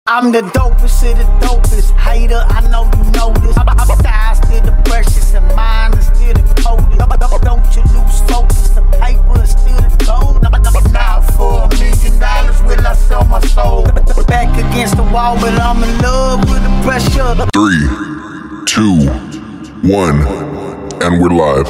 I'm the dopest of the dopest. Hater, I know you know this. I'm styles still the precious and mine is still the coldest. Don't you lose focus, the paper is still the gold. Now for $1 million, will I sell my soul? Back against the wall, but I'm in love with the pressure. 3, 2, 1, and we're live.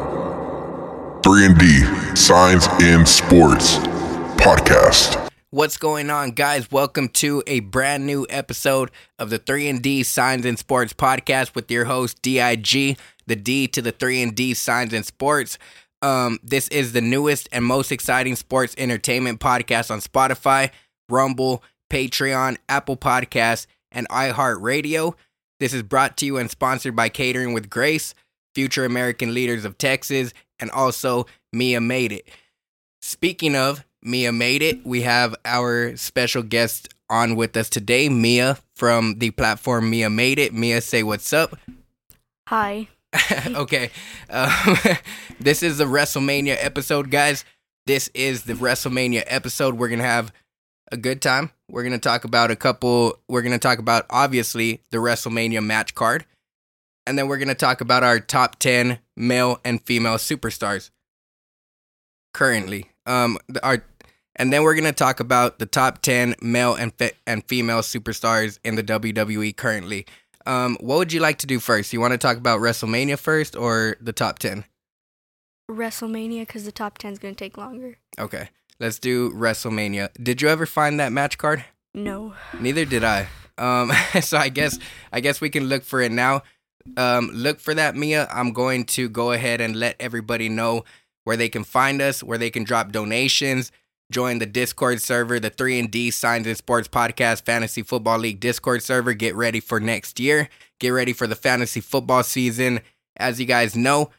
3&D, Signs in Sports Podcast. What's going on, guys? Welcome to a brand new episode of the 3&D Signs in Sports Podcast with your host, DIG, the D to the 3&D Signs in Sports. This is the newest and most exciting sports entertainment podcast on Spotify, Rumble, Patreon, Apple Podcasts, and iHeartRadio. This is brought to you and sponsored by Catering with Grace, Future American Leaders of Texas, and also Mia Made It. Speaking of Mia Made It, we have our special guest on with us today, Mia from the platform Mia Made It. Mia, say what's up. Hi. Okay. This is the WrestleMania episode, guys. This is the WrestleMania episode. We're going to have a good time. We're going to talk about obviously the WrestleMania match card. And then we're going to talk about our top 10 male and female superstars currently. And then we're going to talk about the top 10 male and female superstars in the WWE currently. What would you like to do first? You want to talk about WrestleMania first or the top 10? WrestleMania, because the top 10 is going to take longer. Okay, let's do WrestleMania. Did you ever find that match card? No. Neither did I. So I guess we can look for it now. Look for that, Mia. I'm going to go ahead and let everybody know where they can find us, where they can drop donations, join the Discord server, the 3&D Signs in Sports Podcast Fantasy Football League Discord server. Get ready for next year. Get ready for the fantasy football season. As you guys know,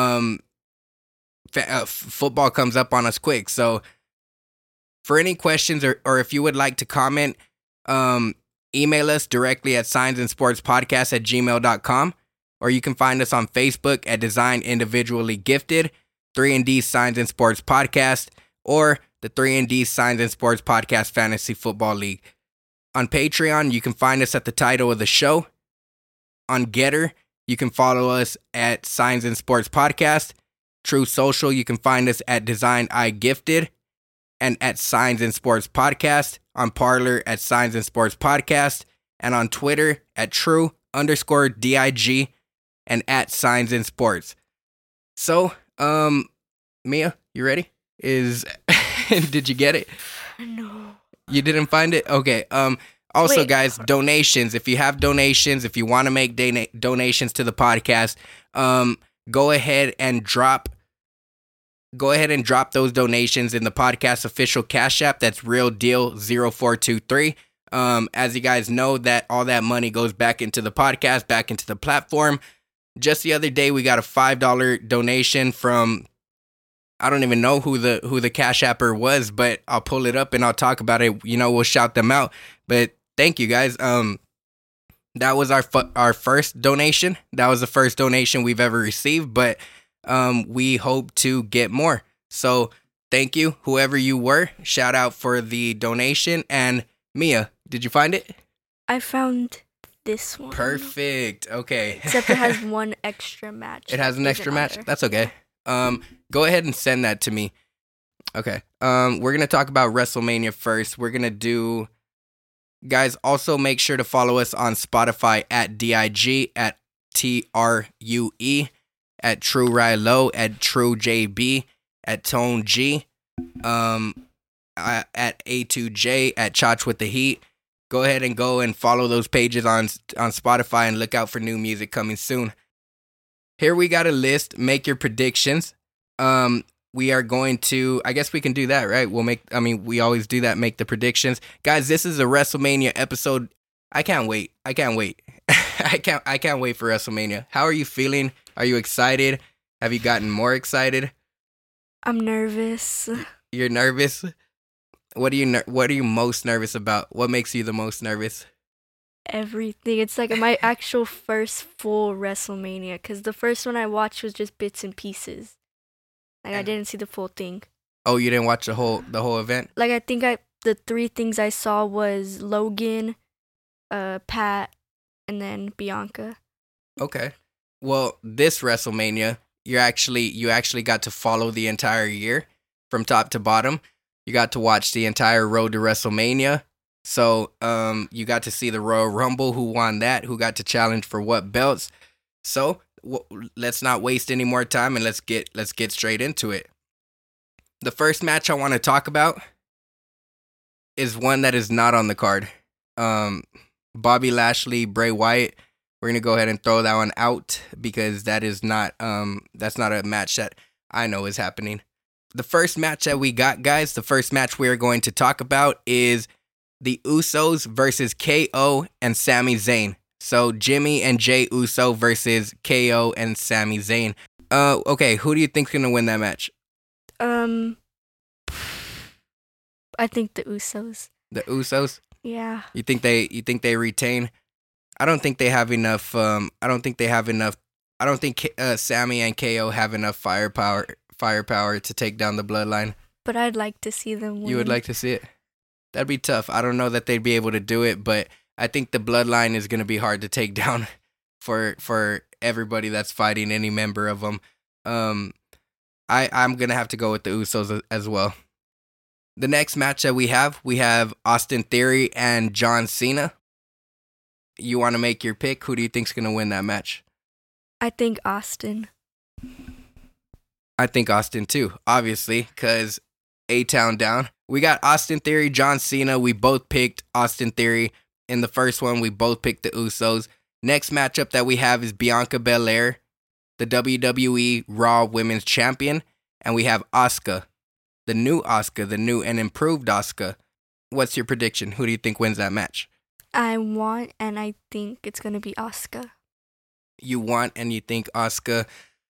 football comes up on us quick. So for any questions or if you would like to comment, email us directly at signsinsportspodcast@gmail.com, or you can find us on Facebook at Design Individually Gifted, 3&D Signs in Sports Podcast, or the 3&D Signs in Sports Podcast Fantasy Football League. On Patreon, you can find us at the title of the show. On Getter, you can follow us at Signs in Sports Podcast. True Social, you can find us at Design I Gifted and at Signs in Sports Podcast. On Parler at Signs in Sports Podcast. And on Twitter at True_DIG and at Signs in Sports. So, Mia, you ready? Did you get it? No. You didn't find it? Okay. Also, Wait. guys, donations. If you have donations, if you want to make donations to the podcast, go ahead and drop those donations in the podcast official Cash App. That's Real Deal 0423. As you guys know, that all that money goes back into the podcast, back into the platform. Just the other day, we got a $5 donation from, I don't even know who the Cash Apper was, but I'll pull it up and I'll talk about it. You know, we'll shout them out. But thank you, guys. That was our first donation. That was the first donation we've ever received, but we hope to get more. So thank you, whoever you were. Shout out for the donation. And Mia, did you find it? I found this one. Perfect. Okay. Except it has one extra match. It has an extra match? There. That's okay. Go ahead and send that to me. Okay. We're going to talk about WrestleMania first. We're going to do... Guys, also make sure to follow us on Spotify at DIG, at TRUE, at True Rilo, at True JB, at Tone G, at A2J, at Chotch with the Heat. Go ahead and go and follow those pages on Spotify and look out for new music coming soon. Here we got a list. Make your predictions. We are going to, I guess we can do that, right? We always do that, make the predictions. Guys, this is a WrestleMania episode. I can't wait. I can't wait for WrestleMania. How are you feeling? Are you excited? Have you gotten more excited? I'm nervous. You're nervous? What are you most nervous about? What makes you the most nervous? Everything. It's like my actual first full WrestleMania, because the first one I watched was just bits and pieces. Like, I didn't see the full thing. Oh, you didn't watch the whole event? Like, I think the 3 things I saw was Logan, Pat, and then Bianca. Okay. Well, this WrestleMania, you actually got to follow the entire year from top to bottom. You got to watch the entire road to WrestleMania. So, you got to see the Royal Rumble, who won that, who got to challenge for what belts. So, let's not waste any more time and let's get straight into it. The first match I want to talk about is one that is not on the card. Bobby Lashley, Bray Wyatt. We're gonna go ahead and throw that one out because that is not that's not a match that I know is happening. The first match that we got, guys, the first match we are going to talk about is the Usos versus KO and Sami Zayn. So Jimmy and Jey Uso versus KO and Sami Zayn. Okay, who do you think's gonna win that match? I think the Usos. The Usos? Yeah. You think they retain? I don't think they have enough. I don't think Sami and KO have enough firepower to take down the Bloodline. But I'd like to see them win. You would like to see it? That'd be tough. I don't know that they'd be able to do it, but I think the Bloodline is going to be hard to take down for everybody that's fighting any member of them. I'm going to have to go with the Usos as well. The next match that we have Austin Theory and John Cena. You want to make your pick? Who do you think's going to win that match? I think Austin. I think Austin too, obviously, because A-Town down. We got Austin Theory, John Cena. We both picked Austin Theory. In the first one, we both picked the Usos. Next matchup that we have is Bianca Belair, the WWE Raw Women's Champion. And we have Asuka, the new and improved Asuka. What's your prediction? Who do you think wins that match? I want and I think it's going to be Asuka. You want and you think Asuka.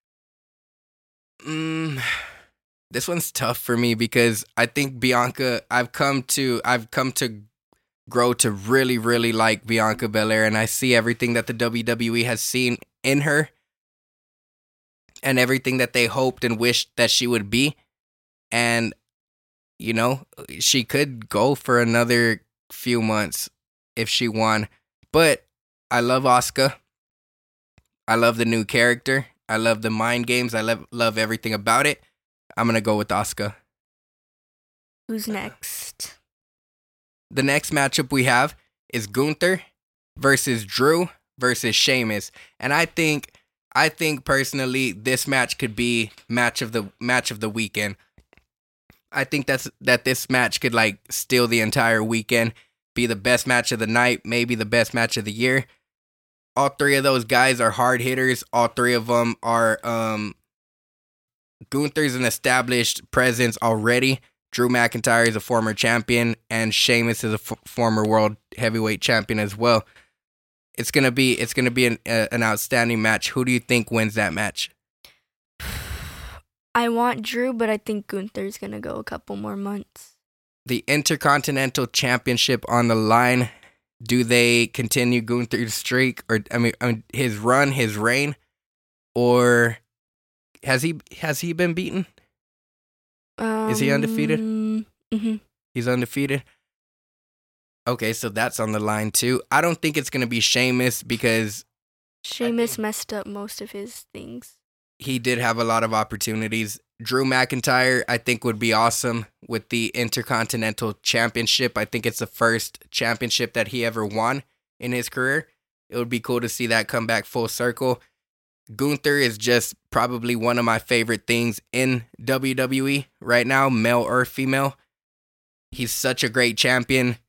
This one's tough for me because I think Bianca, I've come to grow to really, really like Bianca Belair, and I see everything that the WWE has seen in her and everything that they hoped and wished that she would be. And, you know, she could go for another few months if she won. But I love Asuka. I love the new character. I love the mind games. I love everything about it. I'm going to go with Asuka. Who's next? The next matchup we have is Gunther versus Drew versus Sheamus. And I think personally this match could be match of the weekend. I think that this match could like steal the entire weekend, be the best match of the night, maybe the best match of the year. All 3 of those guys are hard hitters. All 3 of them are Gunther's an established presence already. Drew McIntyre is a former champion, and Sheamus is a former world heavyweight champion as well. It's gonna be an outstanding match. Who do you think wins that match? I want Drew, but I think Gunther's gonna go a couple more months. The Intercontinental Championship on the line. Do they continue Gunther's streak, or his reign, or has he been beaten? Is he undefeated? Mm-hmm. He's undefeated. Okay, so that's on the line too. I don't think it's gonna be Sheamus because Sheamus messed up most of his things. He did have a lot of opportunities. Drew McIntyre, I think, would be awesome with the Intercontinental Championship. I think it's the first championship that he ever won in his career. It would be cool to see that come back full circle. Gunther is just probably one of my favorite things in WWE right now, male or female. He's such a great champion.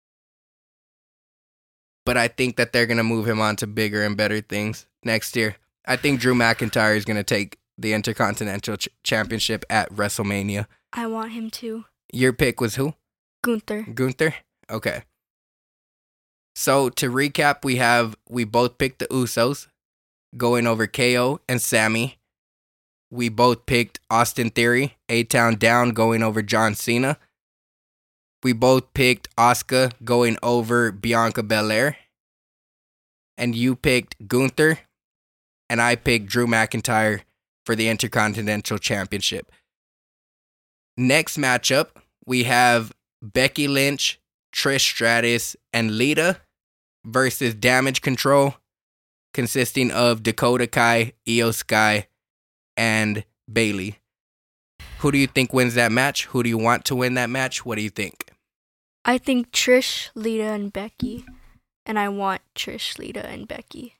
But I think that they're going to move him on to bigger and better things next year. I think Drew McIntyre is going to take the Intercontinental Championship at WrestleMania. I want him to. Your pick was who? Gunther. Okay. So to recap, we both picked the Usos going over KO and Sami. We both picked Austin Theory, A-Town down, going over John Cena. We both picked Asuka going over Bianca Belair. And you picked Gunther. And I picked Drew McIntyre for the Intercontinental Championship. Next matchup, we have Becky Lynch, Trish Stratus, and Lita versus Damage Control, consisting of Dakota Kai, Io Sky, and Bayley. Who do you think wins that match? Who do you want to win that match? What do you think? I think Trish, Lita, and Becky. And I want Trish, Lita, and Becky.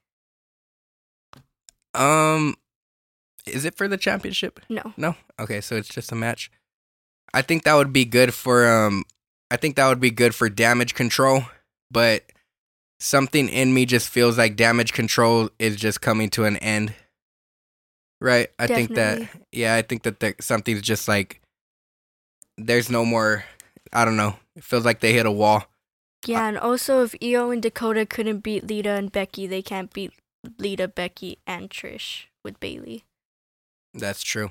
Is it for the championship? No. No? Okay, so it's just a match. I think that would be good for Damage Control, but something in me just feels like Damage Control is just coming to an end. Right? I think that something's just like there's no more, I don't know. It feels like they hit a wall. Yeah, and also if Io and Dakota couldn't beat Lita and Becky, they can't beat Lita, Becky, and Trish with Bayley. That's true.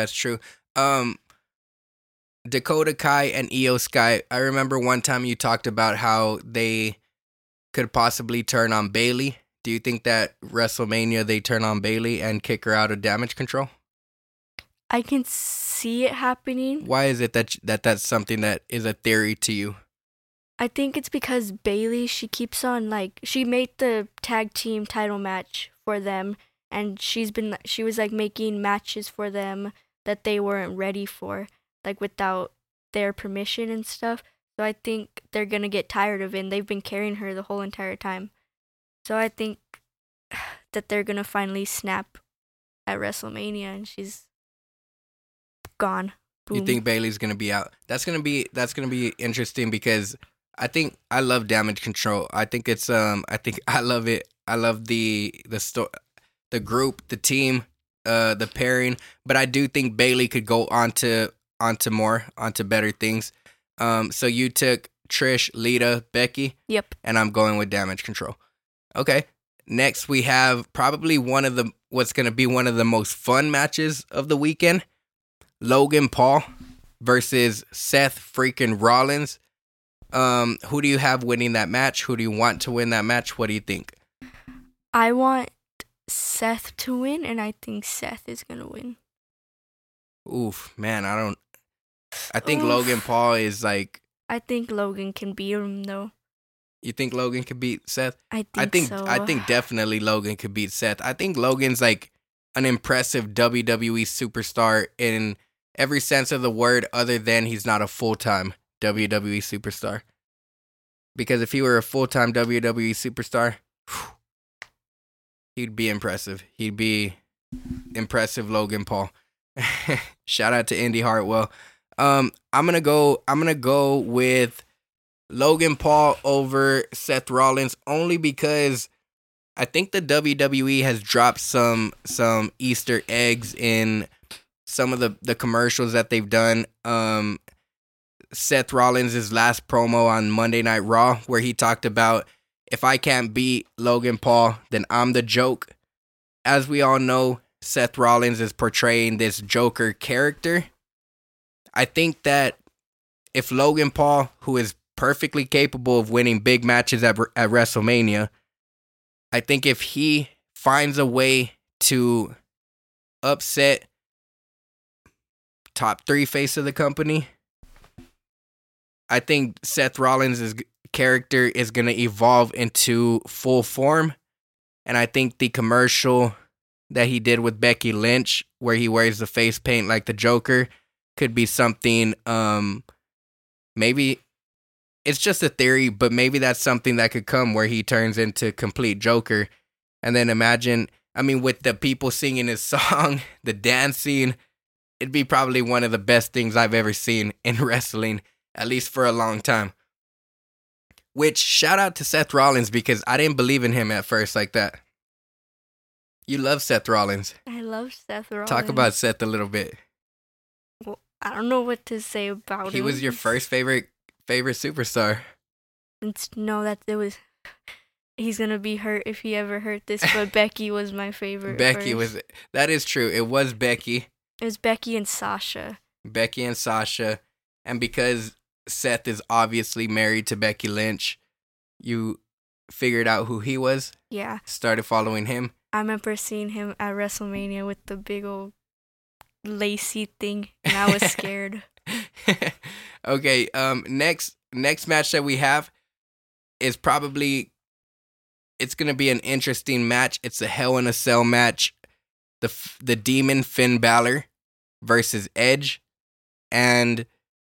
Dakota Kai and Io Sky, I remember one time you talked about how they could possibly turn on Bayley. Do you think that WrestleMania they turn on Bayley and kick her out of Damage Control? I can see it happening. Why is it that's something that is a theory to you? I think it's because Bayley, she keeps on she made the tag team title match for them, and she was making matches for them that they weren't ready for, without their permission and stuff. So I think they're gonna get tired of it, and they've been carrying her the whole entire time. So I think that they're gonna finally snap at WrestleMania, and she's gone. Boom. You think Bayley's gonna be out? That's gonna be interesting because I love Damage Control. I think it's I love it. I love the group, the team, the pairing. But I do think Bayley could go onto better things. So you took Trish, Lita, Becky. Yep. And I'm going with Damage Control. Okay. Next we have probably what's gonna be one of the most fun matches of the weekend. Logan Paul versus Seth freaking Rollins. Who do you have winning that match? Who do you want to win that match? What do you think? I want Seth to win, and I think Seth is gonna win. Oof, man, I think Logan Paul is like. I think Logan can beat him though. You think Logan could beat Seth? I think so. I think definitely Logan could beat Seth. I think Logan's like an impressive WWE superstar in every sense of the word, other than he's not a full-time WWE superstar. Because if he were a full-time WWE superstar, he'd be impressive. He'd be impressive Logan Paul. Shout out to Indy Hartwell. I'm gonna go with Logan Paul over Seth Rollins, only because I think the WWE has dropped some Easter eggs in some of the commercials that they've done. Seth Rollins' last promo on Monday Night Raw, where he talked about, if I can't beat Logan Paul, then I'm the joke. As we all know, Seth Rollins is portraying this Joker character. I think that if Logan Paul, who is perfectly capable of winning big matches at WrestleMania, I think if he finds a way to upset top 3 face of the company, I think Seth Rollins' character is going to evolve into full form. And I think the commercial that he did with Becky Lynch, where he wears the face paint like the Joker, could be something, maybe it's just a theory, but maybe that's something that could come where he turns into complete Joker. And then imagine, with the people singing his song, the dancing, it'd be probably one of the best things I've ever seen in wrestling, at least for a long time. Which, shout out to Seth Rollins, because I didn't believe in him at first like that. You love Seth Rollins. I love Seth Rollins. Talk about Seth a little bit. Well, I don't know what to say about him. He was your first favorite superstar. He's gonna be hurt if he ever heard this, but Becky was my favorite. That is true. It was Becky. It was Becky and Sasha. And because Seth is obviously married to Becky Lynch, you figured out who he was? Yeah. Started following him? I remember seeing him at WrestleMania with the big old lacy thing, and I was scared. Okay. Next match that we have is probably it's gonna be an interesting match. It's a Hell in a Cell match. The Demon Finn Balor versus Edge, and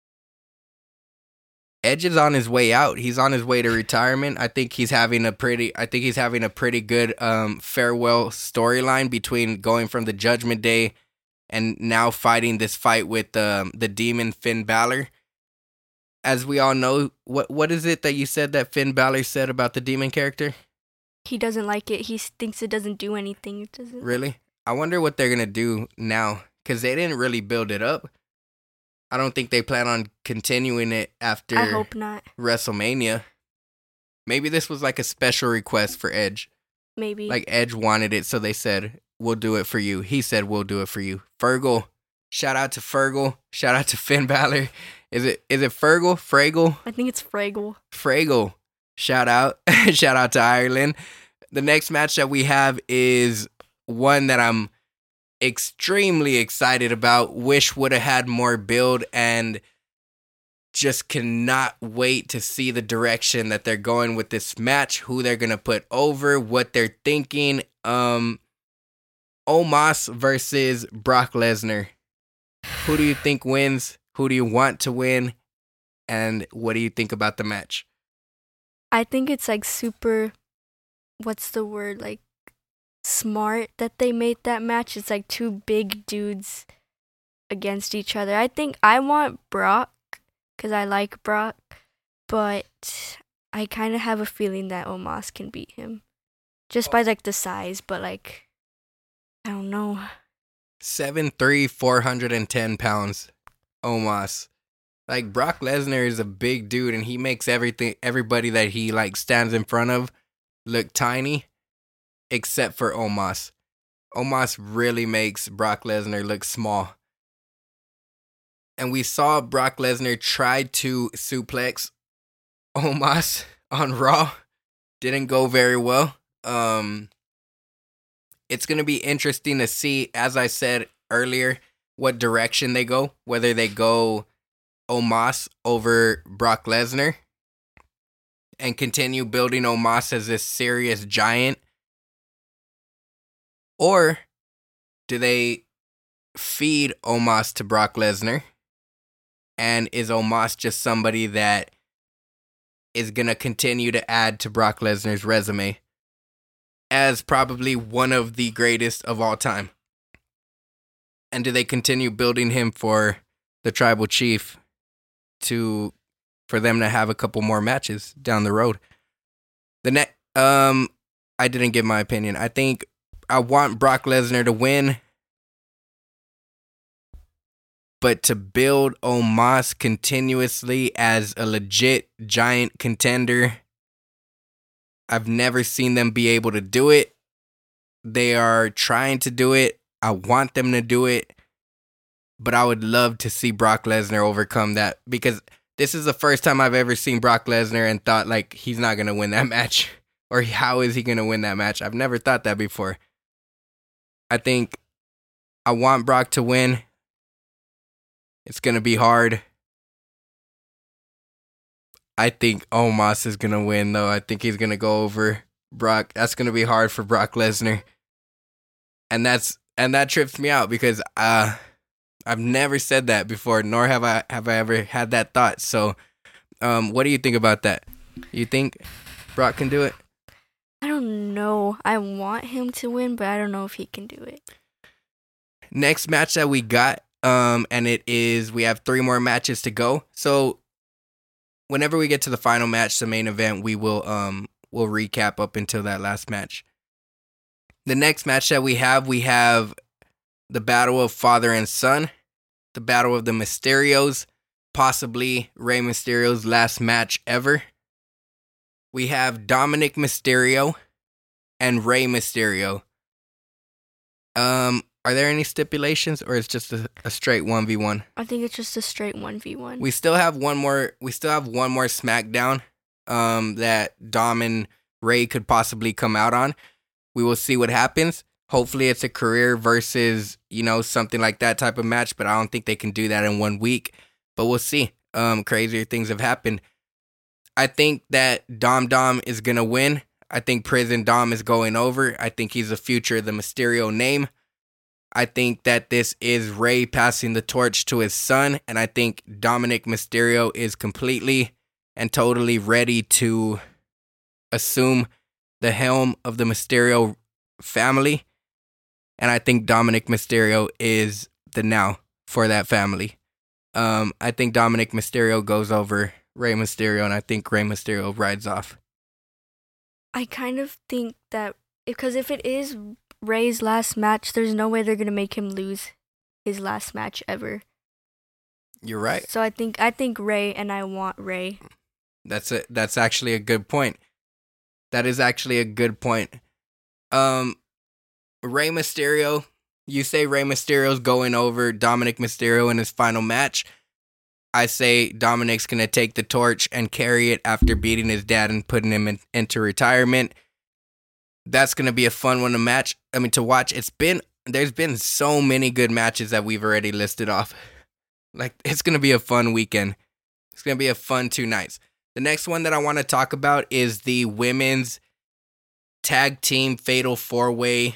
Edge is on his way out. He's on his way to retirement. I think he's having a pretty good farewell storyline between going from the Judgment Day and now fighting this fight with the Demon Finn Balor. As we all know, what is it that you said that Finn Balor said about the Demon character? He doesn't like it. He thinks it doesn't do anything. It doesn't. Really? I wonder what they're gonna do now, because they didn't really build it up. I don't think they plan on continuing it after I hope not. WrestleMania. Maybe this was like a special request for Edge. Maybe. Like Edge wanted it, so they said, "We'll do it for you." He said, "We'll do it for you." Fergal. Shout out to Fergal. Shout out to Finn Balor. Is it Fergal? Fraggle? I think it's Fraggle. Fraggle. Shout out. Shout out to Ireland. The next match that we have is one that I'm extremely excited about. Wish would have had more build, and just cannot wait to see the direction that they're going with this match, who they're going to put over, what they're thinking. Omos versus Brock Lesnar. Who do you think wins? Who do you want to win? And what do you think about the match? I think it's like super, what's the word, like smart that they made that match. It's like two big dudes against each other. I think I want Brock because I like Brock, but I kind of have a feeling that Omos can beat him just by like the size, but like, I don't know. 7'3", 410 pounds. Omos. Like, Brock Lesnar is a big dude, and he makes everybody that he like stands in front of look tiny, except for Omos. Omos really makes Brock Lesnar look small. And we saw Brock Lesnar try to suplex Omos on Raw. Didn't go very well. It's going to be interesting to see, as I said earlier, what direction they go. Whether they go Omos over Brock Lesnar and continue building Omos as this serious giant, or do they feed Omos to Brock Lesnar, and is Omos just somebody that is going to continue to add to Brock Lesnar's resume as probably one of the greatest of all time? And do they continue building him for the Tribal Chief for them to have a couple more matches down the road? I didn't give my opinion. I think I want Brock Lesnar to win, but to build Omos continuously as a legit giant contender, I've never seen them be able to do it. They are trying to do it. I want them to do it, but I would love to see Brock Lesnar overcome that, because this is the first time I've ever seen Brock Lesnar and thought, like, he's not going to win that match, or how is he going to win that match? I've never thought that before. I think I want Brock to win. It's going to be hard. I think Omos is going to win, though. I think he's going to go over Brock. That's going to be hard for Brock Lesnar. And that trips me out, because I've never said that before, nor have I ever had that thought. So, what do you think about that? You think Brock can do it? I don't know. I want him to win, but I don't know if he can do it. Next match that we got, and we have 3 more matches to go. So, whenever we get to the final match, the main event, we'll recap up until that last match. The next match that we have the Battle of Father and Son, the Battle of the Mysterios, possibly Rey Mysterio's last match ever. We have Dominic Mysterio and Rey Mysterio. Are there any stipulations, or is it just a straight 1v1? I think it's just a straight 1v1. We still have one more SmackDown that Dom and Rey could possibly come out on. We will see what happens. Hopefully it's a career versus, something like that type of match, but I don't think they can do that in 1 week. but we'll see. Crazier things have happened. I think that Dom is going to win. I think Prison Dom is going over. I think he's the future of the Mysterio name. I think that this is Rey passing the torch to his son, and I think Dominic Mysterio is completely and totally ready to assume the helm of the Mysterio family, and I think Dominic Mysterio is the now for that family. I think Dominic Mysterio goes over Rey Mysterio, and I think Rey Mysterio rides off. I kind of think that because if it is Rey's last match, there's no way they're gonna make him lose his last match ever. You're right. So I think Rey, and I want Rey. That's actually a good point. That is actually a good point. Rey Mysterio, you say Rey Mysterio's going over Dominic Mysterio in his final match. I say Dominic's going to take the torch and carry it after beating his dad and putting him into retirement. That's going to be a fun one to watch. There's been so many good matches that we've already listed off. Like, it's going to be a fun weekend. It's going to be a fun 2 nights. The next one that I want to talk about is the women's tag team fatal 4-way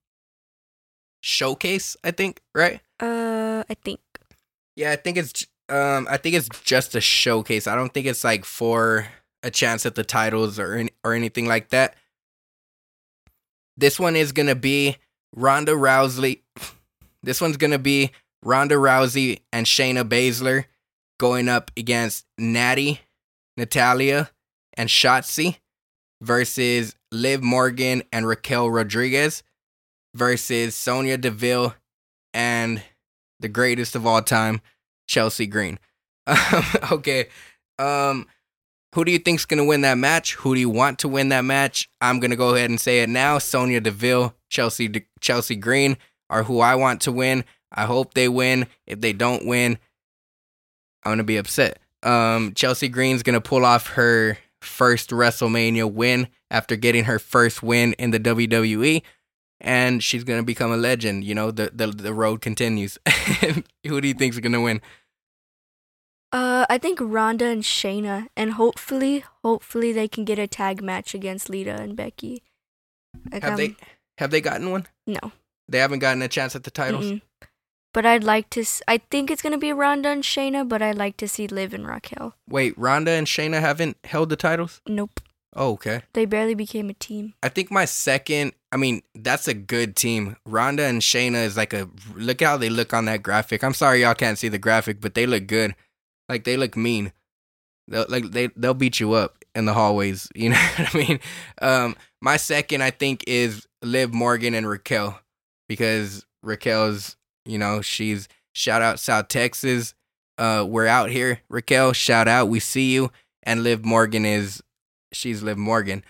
showcase, I think, right? I think. Yeah, I think it's just a showcase. I don't think it's like for a chance at the titles or anything like that. This one is going to be Ronda Rousey. This one's going to be Ronda Rousey and Shayna Baszler going up against Natty, Natalya, and Shotzi versus Liv Morgan and Raquel Rodriguez versus Sonya Deville and the greatest of all time, Chelsea Green. Okay. Who do you think's going to win that match? Who do you want to win that match? I'm going to go ahead and say it now. Sonya Deville, Chelsea Green are who I want to win. I hope they win. If they don't win, I'm going to be upset. Chelsea Green's going to pull off her first WrestleMania win after getting her first win in the WWE, and she's going to become a legend. You know, the road continues. Who do you think's going to win? I think Ronda and Shayna, and hopefully they can get a tag match against Lita and Becky. Like, have they gotten one? No. They haven't gotten a chance at the titles? Mm-mm. But I'd like to... I think it's going to be Ronda and Shayna, but I'd like to see Liv and Raquel. Wait, Ronda and Shayna haven't held the titles? Nope. Oh, okay. They barely became a team. I think my second... I mean, that's a good team. Ronda and Shayna is like a... Look how they look on that graphic. I'm sorry y'all can't see the graphic, but they look good. Like, they look mean. They'll beat you up in the hallways. You know what I mean? My second, I think, is Liv Morgan and Raquel. Because Raquel's... You know, she's shout out South Texas. We're out here. Raquel, shout out. We see you. And Liv Morgan she's Liv Morgan.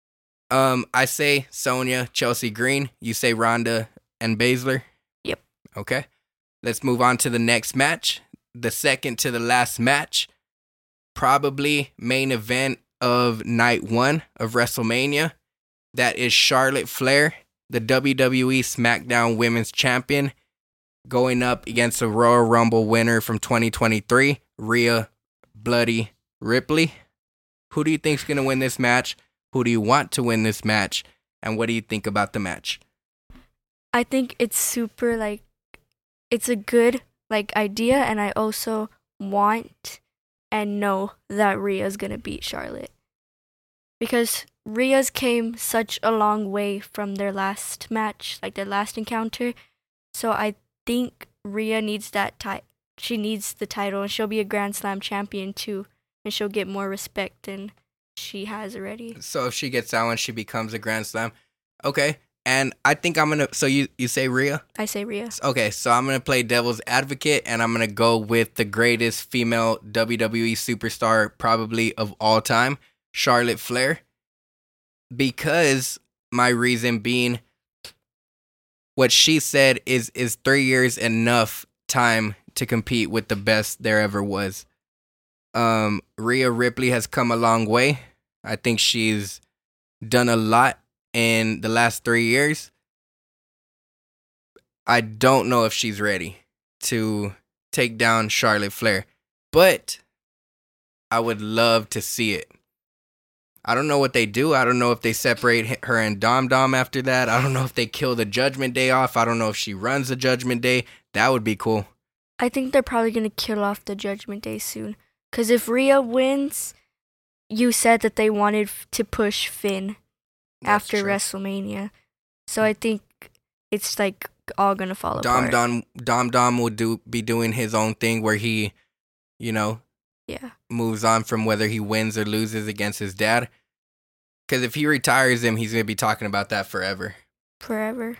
I say Sonya, Chelsea Green. You say Ronda and Baszler? Yep. Okay. Let's move on to the next match. The second to the last match. Probably main event of night 1 of WrestleMania. That is Charlotte Flair, the WWE SmackDown Women's Champion, going up against the Royal Rumble winner from 2023, Rhea Bloody Ripley. Who do you think's going to win this match? Who do you want to win this match? And what do you think about the match? I think it's super, it's a good, idea, and I also want and know that Rhea's going to beat Charlotte. Because Rhea's came such a long way from their last match, their last encounter. So I think Rhea needs that she needs the title, and she'll be a Grand Slam champion too, and she'll get more respect than she has already. So if she gets that one, she becomes a Grand Slam. Okay. And I think I'm going to... So you say Rhea? I say Rhea. Okay, so I'm going to play devil's advocate, and I'm going to go with the greatest female WWE superstar probably of all time, Charlotte Flair. Because my reason being, what she said is 3 years enough time to compete with the best there ever was. Rhea Ripley has come a long way. I think she's done a lot in the last 3 years. I don't know if she's ready to take down Charlotte Flair. But I would love to see it. I don't know what they do. I don't know if they separate her and Dom Dom after that. I don't know if they kill the Judgment Day off. I don't know if she runs the Judgment Day. That would be cool. I think they're probably going to kill off the Judgment Day soon. Because if Rhea wins, you said that they wanted to push Finn after WrestleMania. So I think it's like all going to fall apart. Dom will be doing his own thing where he, moves on from whether he wins or loses against his dad. Because if he retires him, he's going to be talking about that forever. Forever.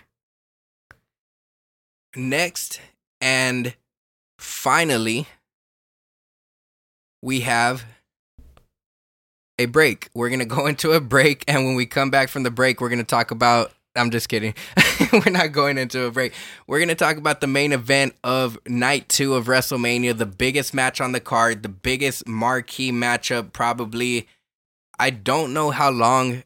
Next, and finally, we have a break. We're going to go into a break, and when we come back from the break, we're going to talk about... I'm just kidding. We're not going into a break. We're going to talk about the main event of Night 2 of WrestleMania, the biggest match on the card, the biggest marquee matchup probably. I don't know how long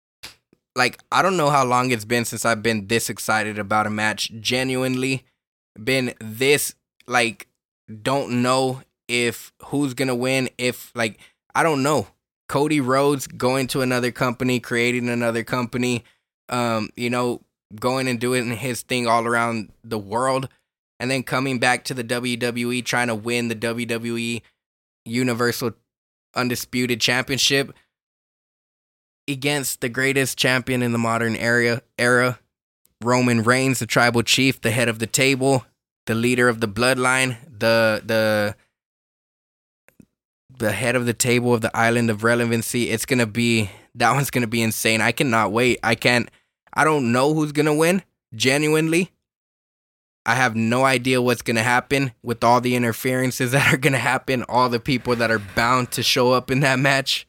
it's been since I've been this excited about a match. Genuinely been this, don't know if who's going to win, I don't know. Cody Rhodes going to another company, creating another company, going and doing his thing all around the world, and then coming back to the WWE, trying to win the WWE Universal Undisputed Championship against the greatest champion in the modern era, Roman Reigns, the tribal chief, the head of the table, the leader of the bloodline, the head of the table of the island of relevancy. That one's going to be insane. I cannot wait. I don't know who's going to win. Genuinely. I have no idea what's going to happen with all the interferences that are going to happen, all the people that are bound to show up in that match.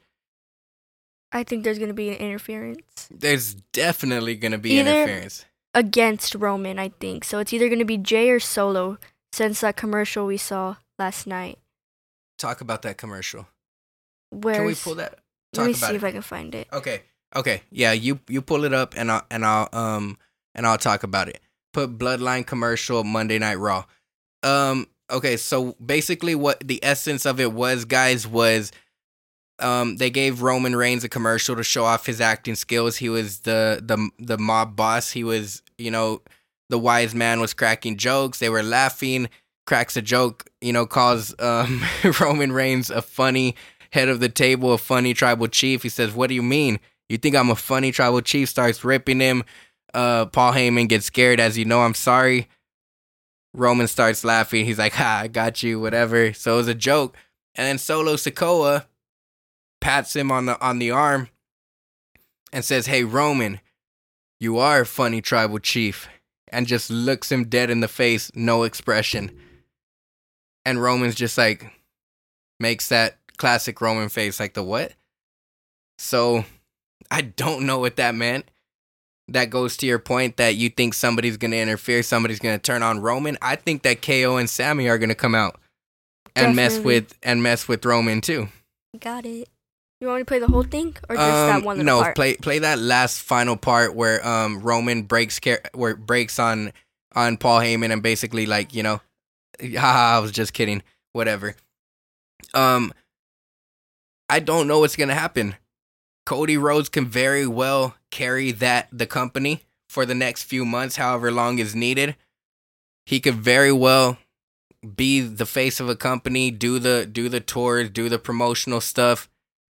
I think there's going to be an interference. There's definitely going to be interference. Against Roman, I think. So it's either going to be Jay or Solo, since that commercial we saw last night. Talk about that commercial. Can we pull that? Let me see if I can find it. Okay. Yeah, you pull it up and I'll talk about it. Put Bloodline commercial Monday Night Raw. Okay, so basically what the essence of it was, guys, was they gave Roman Reigns a commercial to show off his acting skills. He was the mob boss. He was, the wise man was cracking jokes. They were laughing. Cracks a joke, calls Roman Reigns a funny head of the table, a funny tribal chief. He says, "What do you mean? You think I'm a funny tribal chief?" Starts ripping him. Paul Heyman gets scared. "As you know, I'm sorry." Roman starts laughing. He's like, "Ha, I got you," whatever. So it was a joke. And then Solo Sikoa pats him on the arm and says, "Hey, Roman, you are a funny tribal chief." And just looks him dead in the face, no expression. And Roman's just makes that classic Roman face, the what? So, I don't know what that meant. That goes to your point that you think somebody's going to interfere, somebody's going to turn on Roman. I think that KO and Sammy are going to come out and mess with Roman too. Got it. You want me to play the whole thing or just that one little part? No, play that last final part where Roman breaks on Paul Heyman and basically haha, I was just kidding. Whatever. I don't know what's gonna happen. Cody Rhodes can very well carry the company for the next few months, however long is needed. He could very well be the face of a company, do the tours, do the promotional stuff.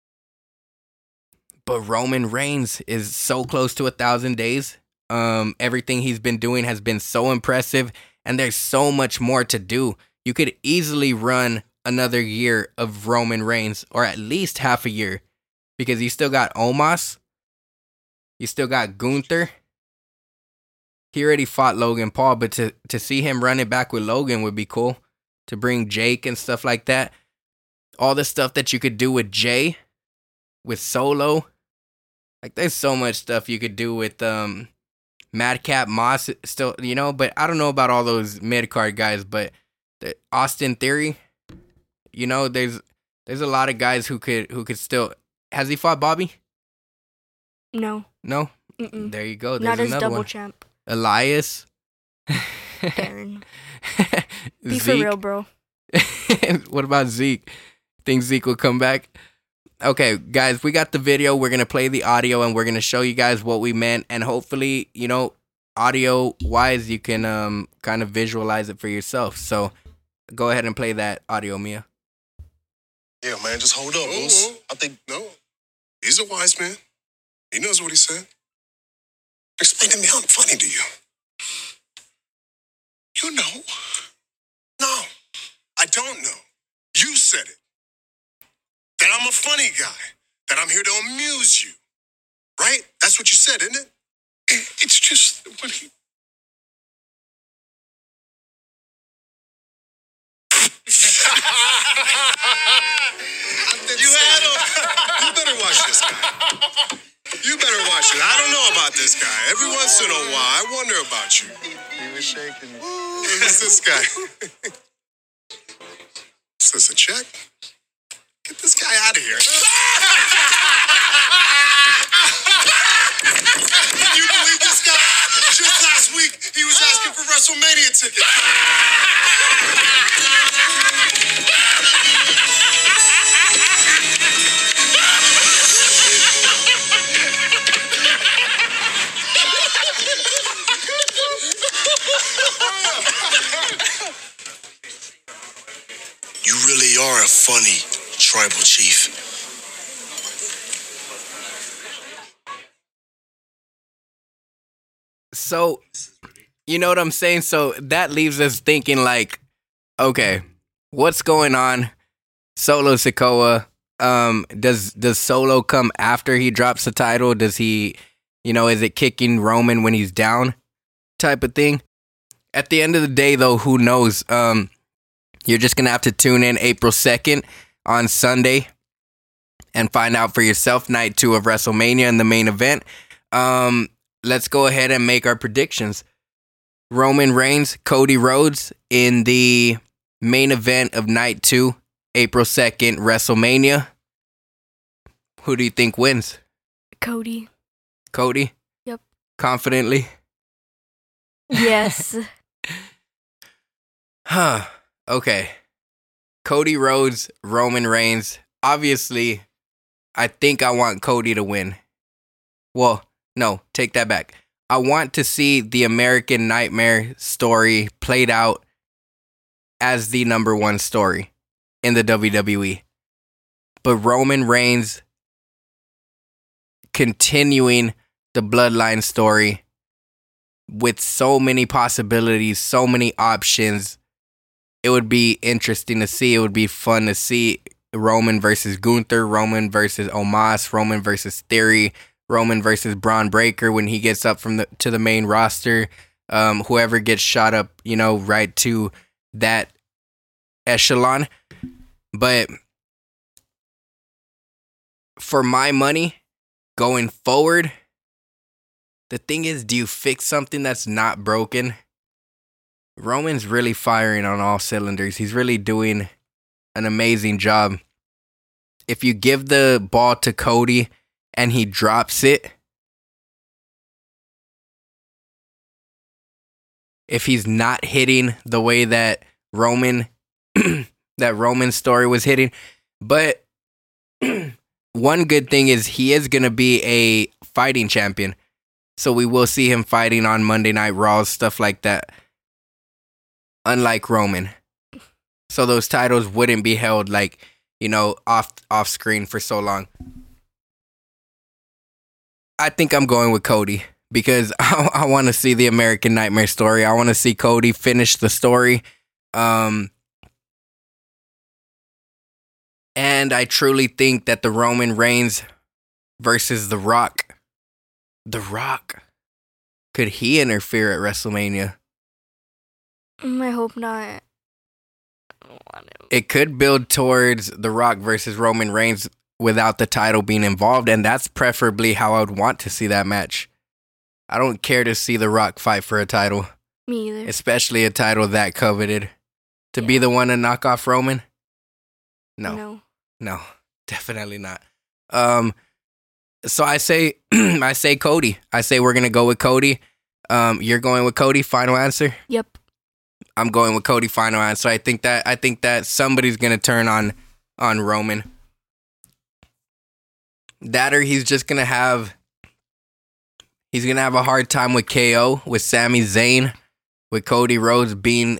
But Roman Reigns is so close to 1,000 days. Everything he's been doing has been so impressive, and there's so much more to do. You could easily run another year of Roman Reigns, or at least half a year, because you still got Omos, you still got Gunther. He already fought Logan Paul, but to see him running back with Logan would be cool. To bring Jake and stuff like that. All the stuff that you could do with Jay, with Solo. There's so much stuff you could do with Madcap Moss still, but I don't know about all those mid-card guys, but Austin Theory, there's a lot of guys who could still. Has he fought Bobby? No. No? Mm-mm. There you go. There's not as another double one. champ. Elias. Darren. Be for real, bro. What about Zeke? Think Zeke will come back? Okay, guys, we got the video. We're going to play the audio, and we're going to show you guys what we meant. And hopefully, audio-wise, you can kind of visualize it for yourself. So go ahead and play that audio, Mia. Yeah, man, just hold up, Moose. I think... No, he's a wise man. He knows what he said. Explain to me how I'm funny to you. You know. No, I don't know. You said it. That I'm a funny guy. That I'm here to amuse you. Right? That's what you said, isn't it? It's just what he... You had him. You better watch this guy. You better watch it. I don't know about this guy. Every once in a while, I wonder about you. He was shaking me. Who's this guy? Is this a check? Get this guy out of here. Can you believe this guy? Just last week, he was asking for WrestleMania tickets. You really are a funny tribal chief. So, you know what I'm saying? So that leaves us thinking like, okay, what's going on? Solo Sikoa, does Solo come after he drops the title? Does he, is it kicking Roman when he's down type of thing? At the end of the day, though, who knows? You're just going to have to tune in April 2nd on Sunday and find out for yourself. Night 2 of WrestleMania in the main event. Let's go ahead and make our predictions. Roman Reigns, Cody Rhodes in the main event of Night 2, April 2nd, WrestleMania. Who do you think wins? Cody. Cody? Yep. Confidently? Yes. Huh. Okay. Cody Rhodes, Roman Reigns. Obviously, I think I want Cody to win. Well, no, take that back. I want to see the American Nightmare story played out as the number one story in the WWE. But Roman Reigns continuing the Bloodline story with so many possibilities, so many options. It would be interesting to see. It would be fun to see Roman versus Gunther, Roman versus Omos, Roman versus Theory, Roman versus Braun Breaker when he gets up to the main roster. Whoever gets shot up, right to that echelon. But for my money, going forward, the thing is, do you fix something that's not broken? Roman's really firing on all cylinders. He's really doing an amazing job. If you give the ball to Cody and he drops it, if he's not hitting the way that Roman's story was hitting, but one good thing is he is going to be a fighting champion. So we will see him fighting on Monday Night Raw, stuff like that. Unlike Roman. So those titles wouldn't be held off screen for so long. I think I'm going with Cody because I want to see the American Nightmare story. I want to see Cody finish the story. And I truly think that the Roman Reigns versus The Rock, could he interfere at WrestleMania? I hope not. I don't want him. It could build towards The Rock versus Roman Reigns without the title being involved, and that's preferably how I would want to see that match. I don't care to see The Rock fight for a title. Me either. Especially a title that coveted. To be the one to knock off Roman? No, definitely not. So I say Cody. I say we're going to go with Cody. You're going with Cody, final answer? Yep. I'm going with Cody final answer. I think that somebody's gonna turn on Roman. That or he's gonna have a hard time with KO, with Sami Zayn, with Cody Rhodes being,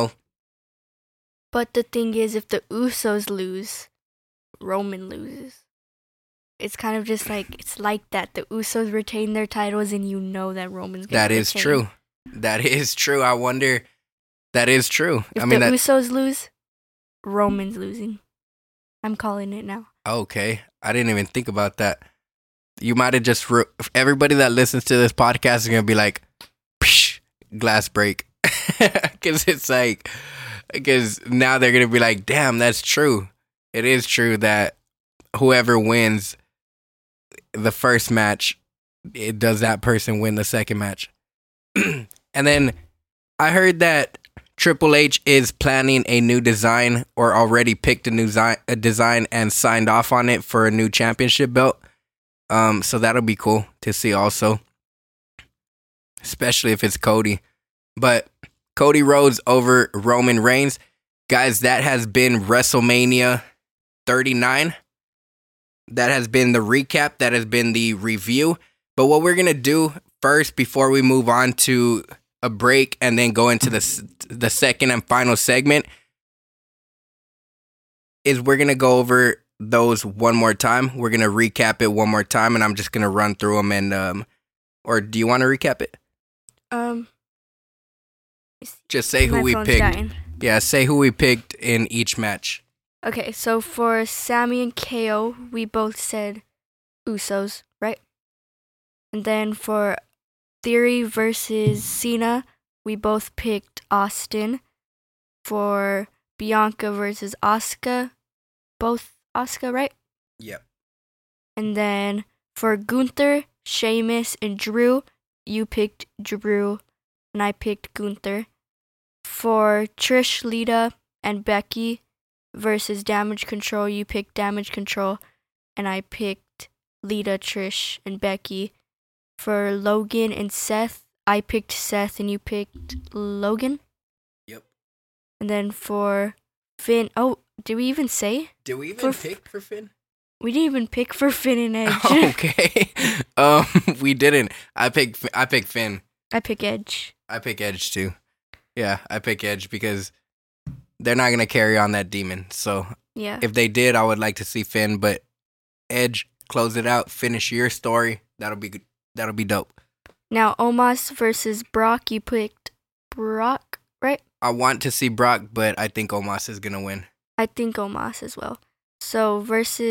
But the thing is, if the Usos lose, Roman loses. It's kind of just like, it's like that. The Usos retain their titles and you know that Roman's going to That is true. That is true. I wonder, that is true. If the Usos lose, Roman's losing. I'm calling it now. Okay. I didn't even think about that. You might have just... everybody that listens to this podcast is going to be like, psh, glass break. Because it's like... Because now they're going to be like, damn, that's true. It is true that whoever wins the first match, it does that person win the second match. And then I heard that Triple H is planning a new design or already picked a design and signed off on it for a new championship belt. So that'll be cool to see also. Especially if it's Cody. But Cody Rhodes over Roman Reigns. Guys, that has been WrestleMania 39. That has been the recap. That has been the review. But what we're going to do first before we move on to a break and then go into the second and final segment is we're going to go over those one more time. We're going to recap it one more time and I'm just going to run through them and or do you want to recap it? Just say who we picked. Dying. Yeah, say who we picked in each match. Okay, so for Sami and KO, we both said Usos, right? And then for Theory versus Cena, we both picked Austin. For Bianca versus Asuka, both Asuka, right? Yep. And then for Gunther, Sheamus, and Drew, you picked Drew, and I picked Gunther. For Trish, Lita, and Becky versus Damage Control, you picked Damage Control, and I picked Lita, Trish, and Becky. For Logan and Seth, I picked Seth, and you picked Logan. Yep. And then for Finn, did we even say? Did we even pick for Finn? We didn't even pick for Finn and Edge. Okay. We didn't. I picked Finn. I pick Edge. I pick Edge too. Yeah, I pick Edge because they're not going to carry on that demon. So yeah, if they did, I would like to see Finn, but Edge, close it out, finish your story. That'll be good. That'll be dope. Now, Omos versus Brock, you picked Brock, right? I want to see Brock, but I think Omos is going to win. I think Omos as well. So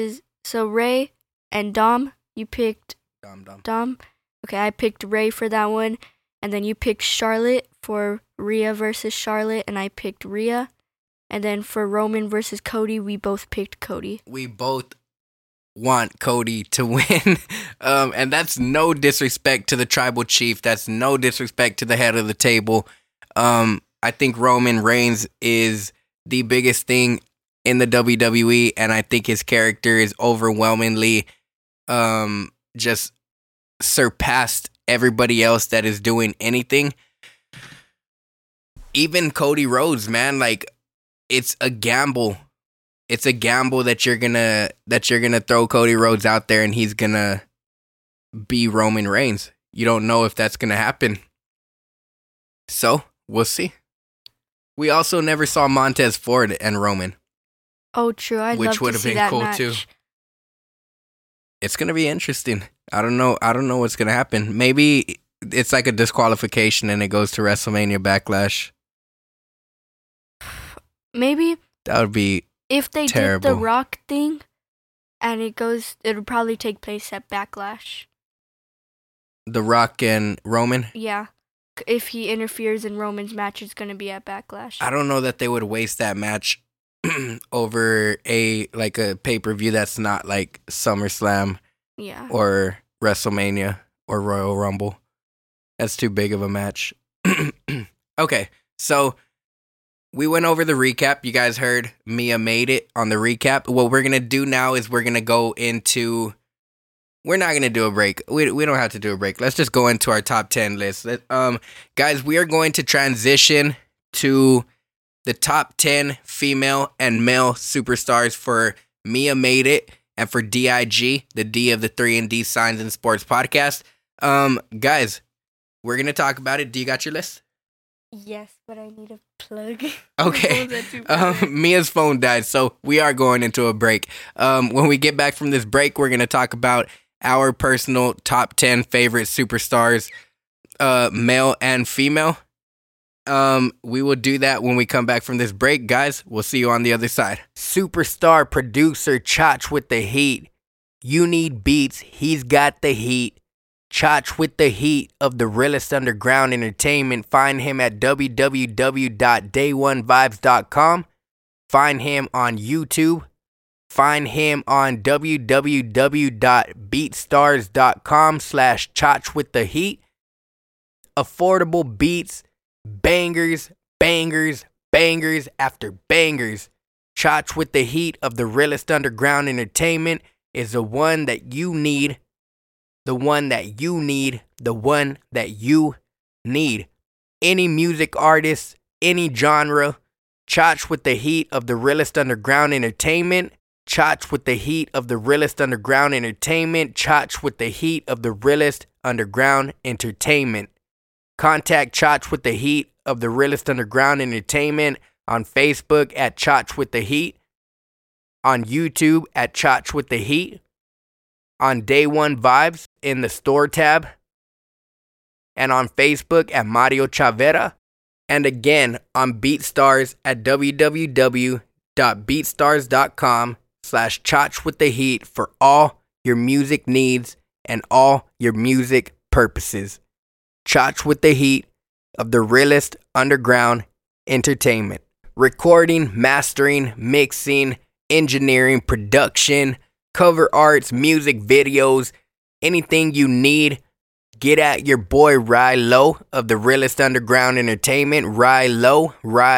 Ray and Dom, you picked Dom. Okay, I picked Ray for that one. And then you picked Charlotte for Rhea versus Charlotte, and I picked Rhea. And then for Roman versus Cody, we both picked Cody. We both want Cody to win. And that's no disrespect to the tribal chief. That's no disrespect to the head of the table. I think Roman Reigns is the biggest thing in the WWE, and I think his character is overwhelmingly just surpassed everybody else that is doing anything. Even Cody Rhodes, man, like it's a gamble. It's a gamble that you're gonna throw Cody Rhodes out there and he's gonna be Roman Reigns. You don't know if that's gonna happen. So we'll see. We also never saw Montez Ford and Roman. Oh, true. I'd love to see that match. Which would have been cool too. It's gonna be interesting. I don't know what's gonna happen. Maybe it's like a disqualification and it goes to WrestleMania Backlash. Maybe that would be if they terrible. Did the Rock thing, and it would probably take place at Backlash. The Rock and Roman? Yeah, if he interferes in Roman's match, it's gonna be at Backlash. I don't know that they would waste that match over a pay-per-view that's not like SummerSlam. Yeah. Or WrestleMania or Royal Rumble. That's too big of a match. Okay, so we went over the recap. You guys heard Mia made it on the recap. What we're going to do now is we're going to go into... We're not going to do a break. We don't have to do a break. Let's just go into our top 10 list. Guys, we are going to transition to the top 10 female and male superstars for Mia Made It and for DIG, the D of the 3&D Signs in Sports podcast. Guys, we're going to talk about it. Do you got your list? Yes, but I need a plug. Okay. Mia's phone died, so we are going into a break. When we get back from this break, we're going to talk about our personal top 10 favorite superstars, male and female. We will do that when we come back from this break, guys. We'll see you on the other side. Superstar producer Chach with the heat. You need beats, he's got the heat. Chach with the heat of the realest underground entertainment. Find him at www.day1vibes.com. Find him on YouTube. Find him on www.beatstars.com/Chach with the heat. Affordable beats, bangers, bangers, bangers after bangers. Chach with the heat of the realest underground entertainment is the one that you need. The one that you need. The one that you need. Any music artist, any genre. Chach with the heat of the realest underground entertainment. Chach with the heat of the realest underground entertainment. Chach with the heat of the realest underground entertainment. Contact Chach with the heat of the realest underground entertainment on Facebook at Chach with the heat. On YouTube at Chach with the heat. On Day One Vibes in the store tab, and on Facebook at Mario Chavera, and again on BeatStars at www.beatstars.com/Chach with the heat for all your music needs and all your music purposes. Chach with the heat of the realest underground entertainment. Recording, mastering, mixing, engineering, production, cover arts, music videos, anything you need, get at your boy Rye Low of the realest underground entertainment. Rye Low.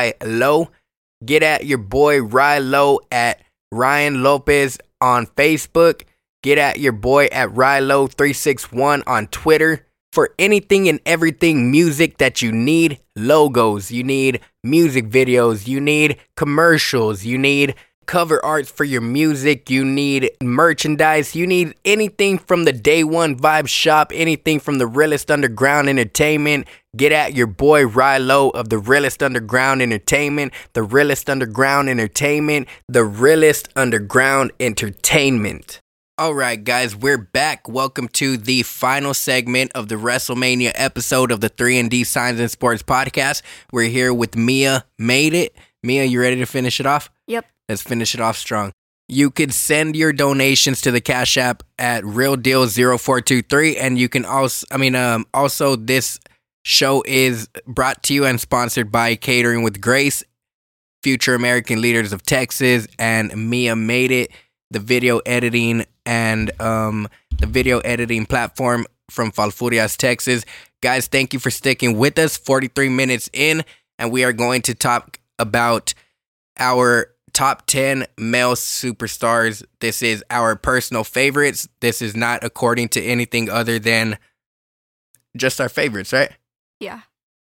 Get at your boy Rye Low at Ryan Lopez on Facebook. Get at your boy at Rye Low 361 on Twitter. For anything and everything music that you need, logos, you need music videos, you need commercials, you need cover arts for your music, you need merchandise, you need anything from the Day One Vibe shop, anything from the realest underground entertainment. Get at your boy Rilo of the realest underground entertainment, the realest underground entertainment, the realest underground entertainment. All right, guys, we're back. Welcome to the final segment of the WrestleMania episode of the 3&D Signs in Sports podcast. We're here with Mia Made It. Mia, you ready to finish it off? Yep. Let's finish it off strong. You could send your donations to the Cash App at RealDeal0423, and you can also this show is brought to you and sponsored by Catering with Grace, Future American Leaders of Texas, and Mia Made It, the video editing and the video editing platform from Falfurrias, Texas. Guys, thank you for sticking with us. 43 minutes in, and we are going to talk about our top 10 male superstars. This is our personal favorites. This is not according to anything other than just our favorites, right? Yeah.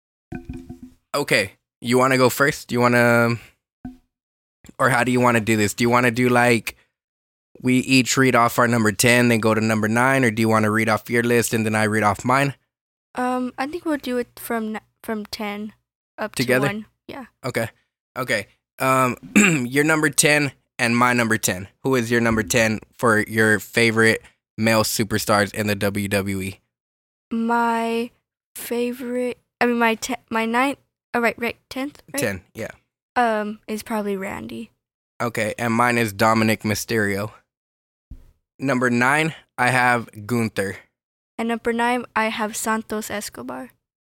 Okay. You want to go first? Do you want to... Or how do you want to do this? Do you want to do like... we each read off our number 10, then go to number 9, or do you want to read off your list and then I read off mine? I think we'll do it from 10 up together? to 1. Yeah. Okay. Your number 10 and my number 10. Who is your number 10 for your favorite male superstars in the WWE? My favorite, my ninth, right, 10th, right? 10, yeah. Is probably Randy. Okay, and mine is Dominic Mysterio. Number 9, I have Gunther. And number 9, I have Santos Escobar.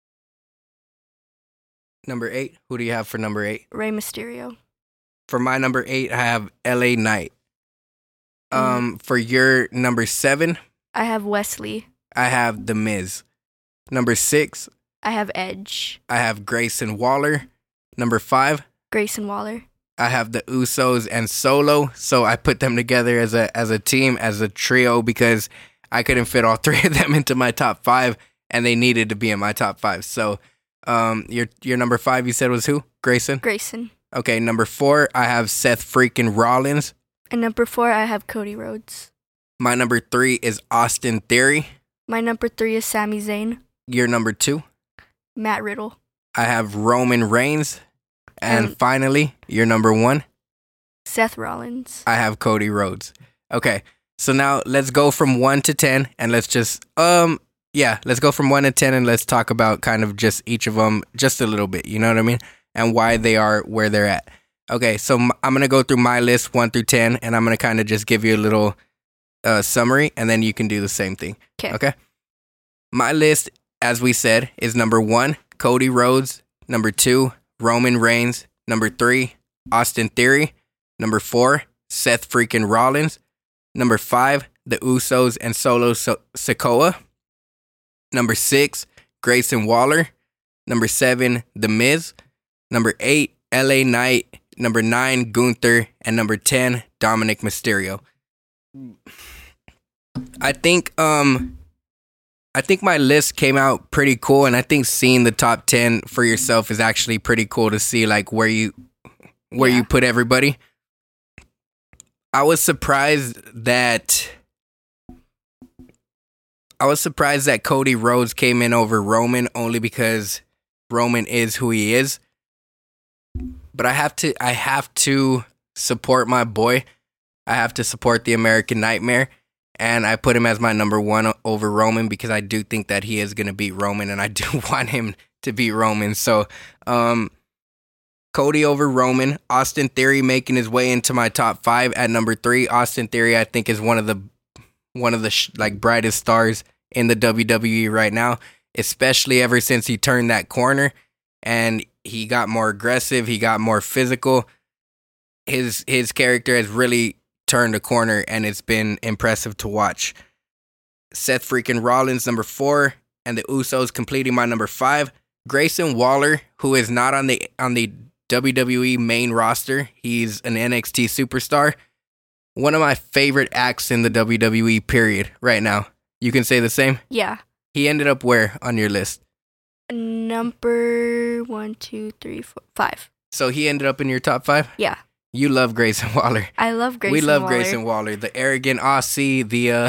Number 8, who do you have for number 8? Rey Mysterio. For my number 8, I have LA Knight. For your number 7, I have Wesley. I have The Miz. Number 6, I have Edge. I have Grayson Waller. Number 5, Grayson Waller. I have the Usos and Solo, so I put them together as a team, as a trio, because I couldn't fit all 3 of them into my top 5, and they needed to be in my top 5. So Your number 5 you said was who? Grayson? Grayson. Okay, number 4, I have Seth freaking Rollins. And number 4, I have Cody Rhodes. My number 3 is Austin Theory. My number 3 is Sami Zayn. Your number 2? Matt Riddle. I have Roman Reigns. And finally, your number 1? Seth Rollins. I have Cody Rhodes. Okay, so now let's go from 1 to 10, and let's just, let's go from 1 to 10, and let's talk about kind of just each of them just a little bit, you know what I mean? And why they are where they're at. Okay, so I'm going to go through my list 1 through 10, and I'm going to kind of just give you a little summary, and then you can do the same thing. Okay? My list, as we said, is number 1, Cody Rhodes. Number 2, Roman Reigns. Number 3, Austin Theory. Number 4, Seth freaking Rollins. Number 5, the Usos and Solo Sikoa. Number 6, Grayson Waller. Number 7, The Miz. Number 8, LA Knight. Number 9, Gunther. And number 10, Dominic Mysterio. I think my list came out pretty cool, and I think seeing the top 10 for yourself is actually pretty cool to see like where you put everybody. I was surprised that Cody Rhodes came in over Roman only because Roman is who he is. But I have to support my boy. I have to support the American Nightmare, and I put him as my number 1 over Roman because I do think that he is going to beat Roman, and I do want him to beat Roman. So, Cody over Roman. Austin Theory making his way into my top 5 at number 3. Austin Theory, I think, is one of the brightest stars in the WWE right now, especially ever since he turned that corner and he got more aggressive, he got more physical. His character has really turned a corner, and it's been impressive to watch. Seth freaking Rollins, number 4, and the Usos completing my number 5. Grayson Waller, who is not on the WWE main roster. He's an NXT superstar. One of my favorite acts in the WWE period right now. You can say the same? Yeah. He ended up where on your list? Number 1, 2, 3, 4, 5. So he ended up in your top 5? Yeah. You love Grayson Waller. I love Grayson Waller. We love Grayson Waller. The arrogant Aussie,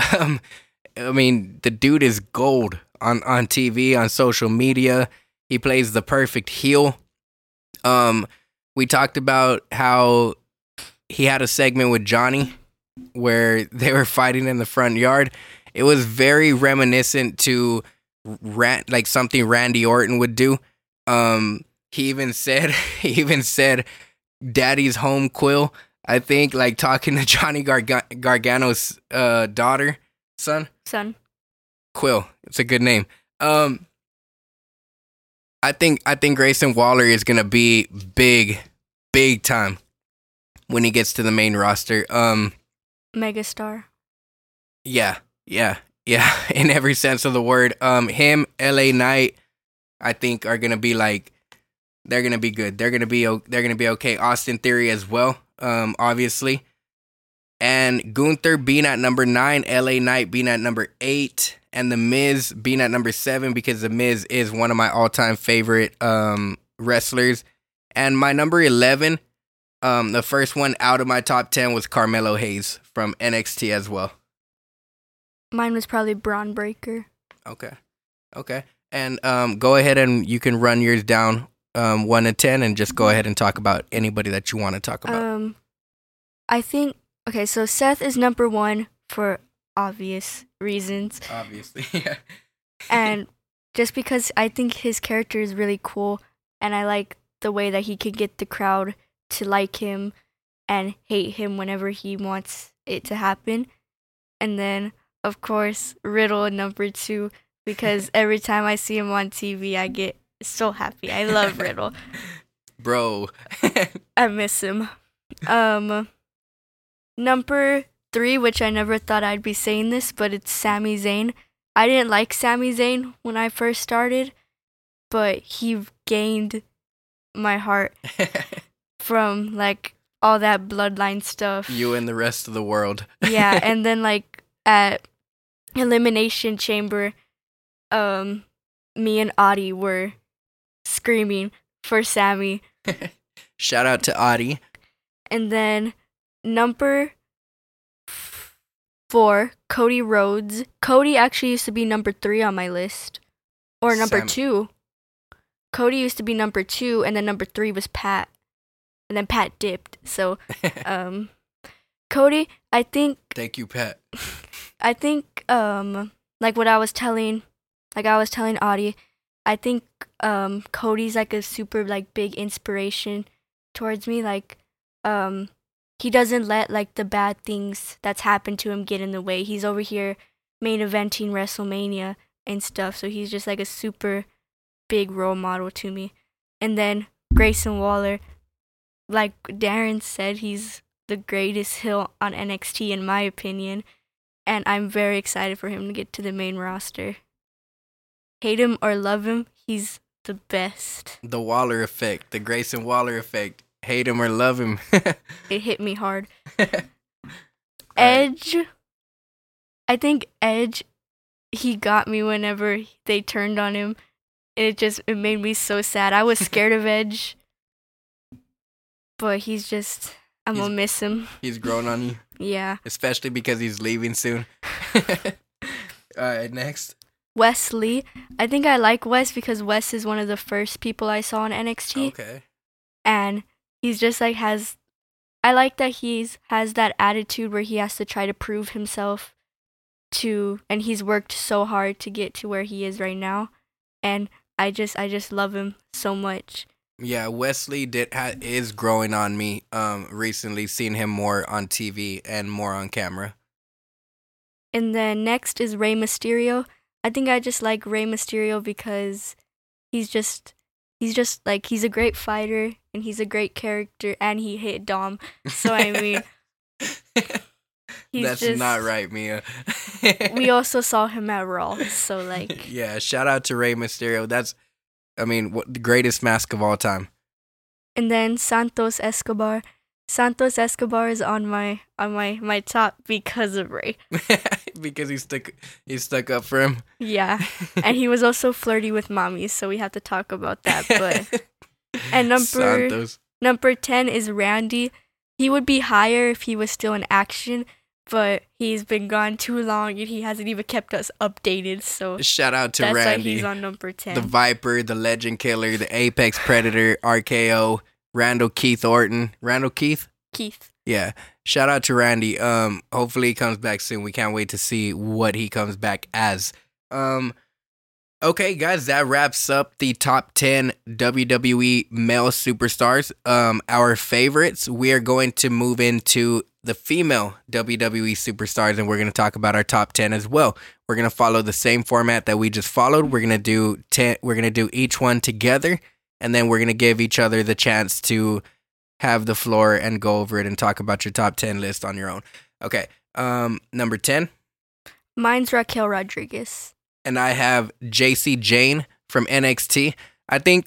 the dude is gold on TV, on social media. He plays the perfect heel. We talked about how he had a segment with Johnny where they were fighting in the front yard. It was very reminiscent to something Randy Orton would do. He even said Daddy's home, Quill. I think, like, talking to Johnny Gargano's son. Quill. It's a good name. I think Grayson Waller is gonna be big time when he gets to the main roster. Megastar. Yeah. In every sense of the word. Him, LA Knight, I think are gonna be they're gonna be good. They're gonna be okay. Austin Theory as well, obviously. And Gunther being at number 9, LA Knight being at number 8, and The Miz being at number 7 because The Miz is one of my all-time favorite wrestlers. And my number 11, the first one out of my top 10 was Carmelo Hayes from NXT as well. Mine was probably Braun Breaker. Okay. And go ahead and you can run yours down 1 to 10 and just go ahead and talk about anybody that you want to talk about. I think, okay, so Seth is number 1 for obvious reasons. Obviously, yeah. And just because I think his character is really cool, and I like the way that he can get the crowd to like him and hate him whenever he wants it to happen. And then, of course, Riddle number 2, because every time I see him on TV, I get so happy. I love Riddle. Bro. I miss him. Number 3, which I never thought I'd be saying this, but it's Sami Zayn. I didn't like Sami Zayn when I first started, but he gained my heart from, like, all that bloodline stuff. You and the rest of the world. Yeah, and then, like, at Elimination Chamber, me and Adi were screaming for Sammy. Shout out to Adi. And then number 4, Cody Rhodes. Cody actually used to be number 3 on my list. Or number Sam- 2. Cody used to be number 2, and then number 3 was Pat. And then Pat dipped. So, Cody, I think, Thank you, Pat. like what I was telling Audie, I think, Cody's like a super like big inspiration towards me. Like, he doesn't let like the bad things that's happened to him get in the way. He's over here main eventing WrestleMania and stuff. So he's just like a super big role model to me. And then Grayson Waller, like Darren said, he's the greatest heel on NXT in my opinion. And I'm very excited for him to get to the main roster. Hate him or love him, he's the best. The Waller effect, the Grayson Waller effect. Hate him or love him. It hit me hard. Edge, I think Edge, he got me whenever they turned on him. It made me so sad. I was scared of Edge, but I'm gonna miss him. He's grown on you. Yeah. Especially because he's leaving soon. Alright, next. Wesley, I think I like Wes because Wes is one of the first people I saw in NXT. Okay. And he's just like I like that has that attitude where he has to try to prove himself and he's worked so hard to get to where he is right now. And I just love him so much. Yeah, Wesley is growing on me recently, seeing him more on TV and more on camera. And then next is Rey Mysterio. I think I just like Rey Mysterio because he's just like, he's a great fighter and he's a great character and he hit Dom. So I mean, That's not right, Mia. We also saw him at Raw, so like. Yeah, shout out to Rey Mysterio. That's, the greatest mask of all time. And then Santos Escobar. Santos Escobar is on my top because of Rey. Because he stuck up for him. Yeah, and he was also flirty with mommy, so we have to talk about that. But and number 10 is Randy. He would be higher if he was still in action, but he's been gone too long and he hasn't even kept us updated. So shout out to that's Randy. That's why he's on number 10. The Viper, the Legend Killer, the Apex Predator, RKO, Randall Keith Orton. Randall Keith? Keith. Yeah. Shout out to Randy. Hopefully he comes back soon. We can't wait to see what he comes back as. Okay, guys, that wraps up the top 10 WWE male superstars. Our favorites. We are going to move into the female WWE superstars, and we're going to talk about our top 10 as well. We're going to follow the same format that we just followed. We're going to do 10. We're going to do each one together, and then we're going to give each other the chance to have the floor and go over it and talk about your top 10 list on your own. Okay. Number 10. Mine's Raquel Rodriguez. And I have JC Jane from NXT. I think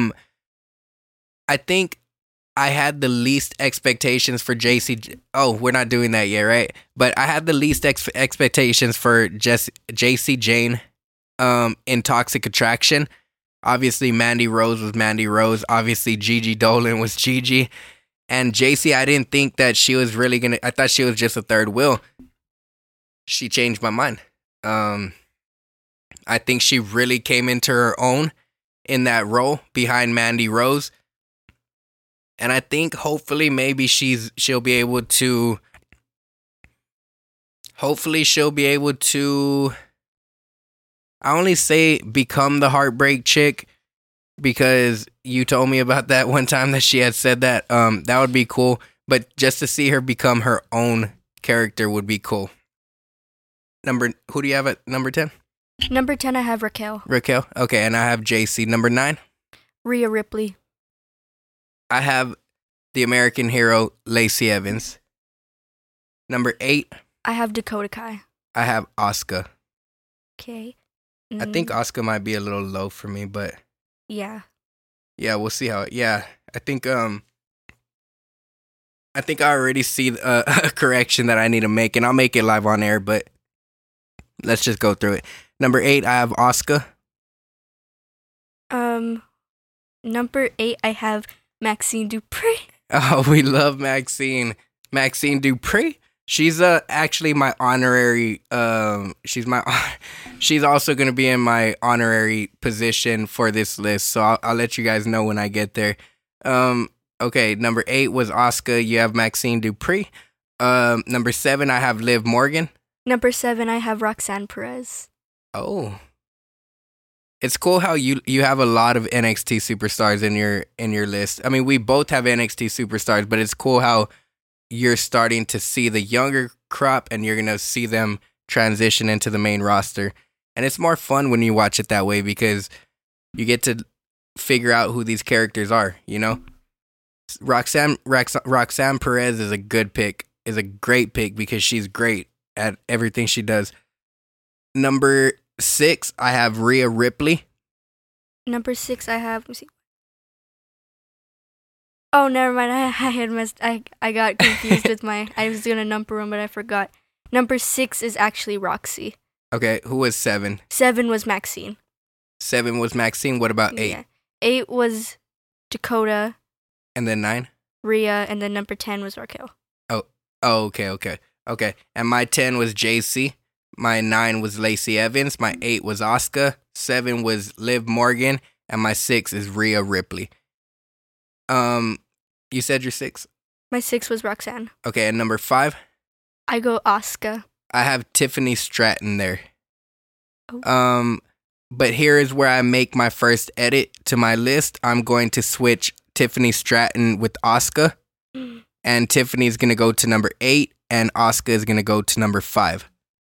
I had the least expectations for JC. Oh, we're not doing that yet, right? But I had the least expectations for JC Jane in Toxic Attraction. Obviously, Mandy Rose was Mandy Rose. Obviously, Gigi Dolan was Gigi. And JC, I didn't think that she was really going to... I thought she was just a third wheel. She changed my mind. I think she really came into her own in that role behind Mandy Rose. And I think hopefully maybe she'll be able to... Hopefully she'll be able to... I only say become the heartbreak chick because you told me about that one time that she had said that. That would be cool. But just to see her become her own character would be cool. Who do you have at number 10? Number 10, I have Raquel. Raquel? Okay, and I have JC. Number 9? Rhea Ripley. I have the American hero, Lacey Evans. Number 8? I have Dakota Kai. I have Asuka. Okay. I think Asuka might be a little low for me, but... Yeah. Yeah, we'll see how... Yeah, I think I already see a correction that I need to make, and I'll make it live on air, but let's just go through it. Number 8, I have Asuka. Number 8, I have Maxine Dupri. Oh, we love Maxine. Maxine Dupri. She's actually my honorary. She's also gonna be in my honorary position for this list. So I'll let you guys know when I get there. Okay, number 8 was Asuka. You have Maxine Dupri. Number 7, I have Liv Morgan. Number 7, I have Roxanne Perez. Oh, it's cool how you have a lot of NXT superstars in your list. I mean, we both have NXT superstars, but it's cool how you're starting to see the younger crop and you're going to see them transition into the main roster. And it's more fun when you watch it that way because you get to figure out who these characters are, you know? Roxanne Perez is a good pick, is a great pick because she's great at everything she does. Number 6, I have Rhea Ripley. Number 6, I have... Let me see. Oh, never mind. I had messed... I got confused with my... I was going to number them, but I forgot. Number 6 is actually Roxy. Okay, who was 7? 7 was Maxine. 7 was Maxine. What about 8? Yeah. 8 was Dakota. And then 9? Rhea. And then number 10 was Raquel. Oh, okay. And my 10 was JC. My 9 was Lacey Evans. My 8 was Asuka. 7 was Liv Morgan. And my 6 is Rhea Ripley. You said your 6? My 6 was Roxanne. Okay, and number 5? I go Asuka. I have Tiffany Stratton there. Oh. But here is where I make my first edit to my list. I'm going to switch Tiffany Stratton with Asuka. And Tiffany's going to go to number 8. And Asuka is going to go to number 5.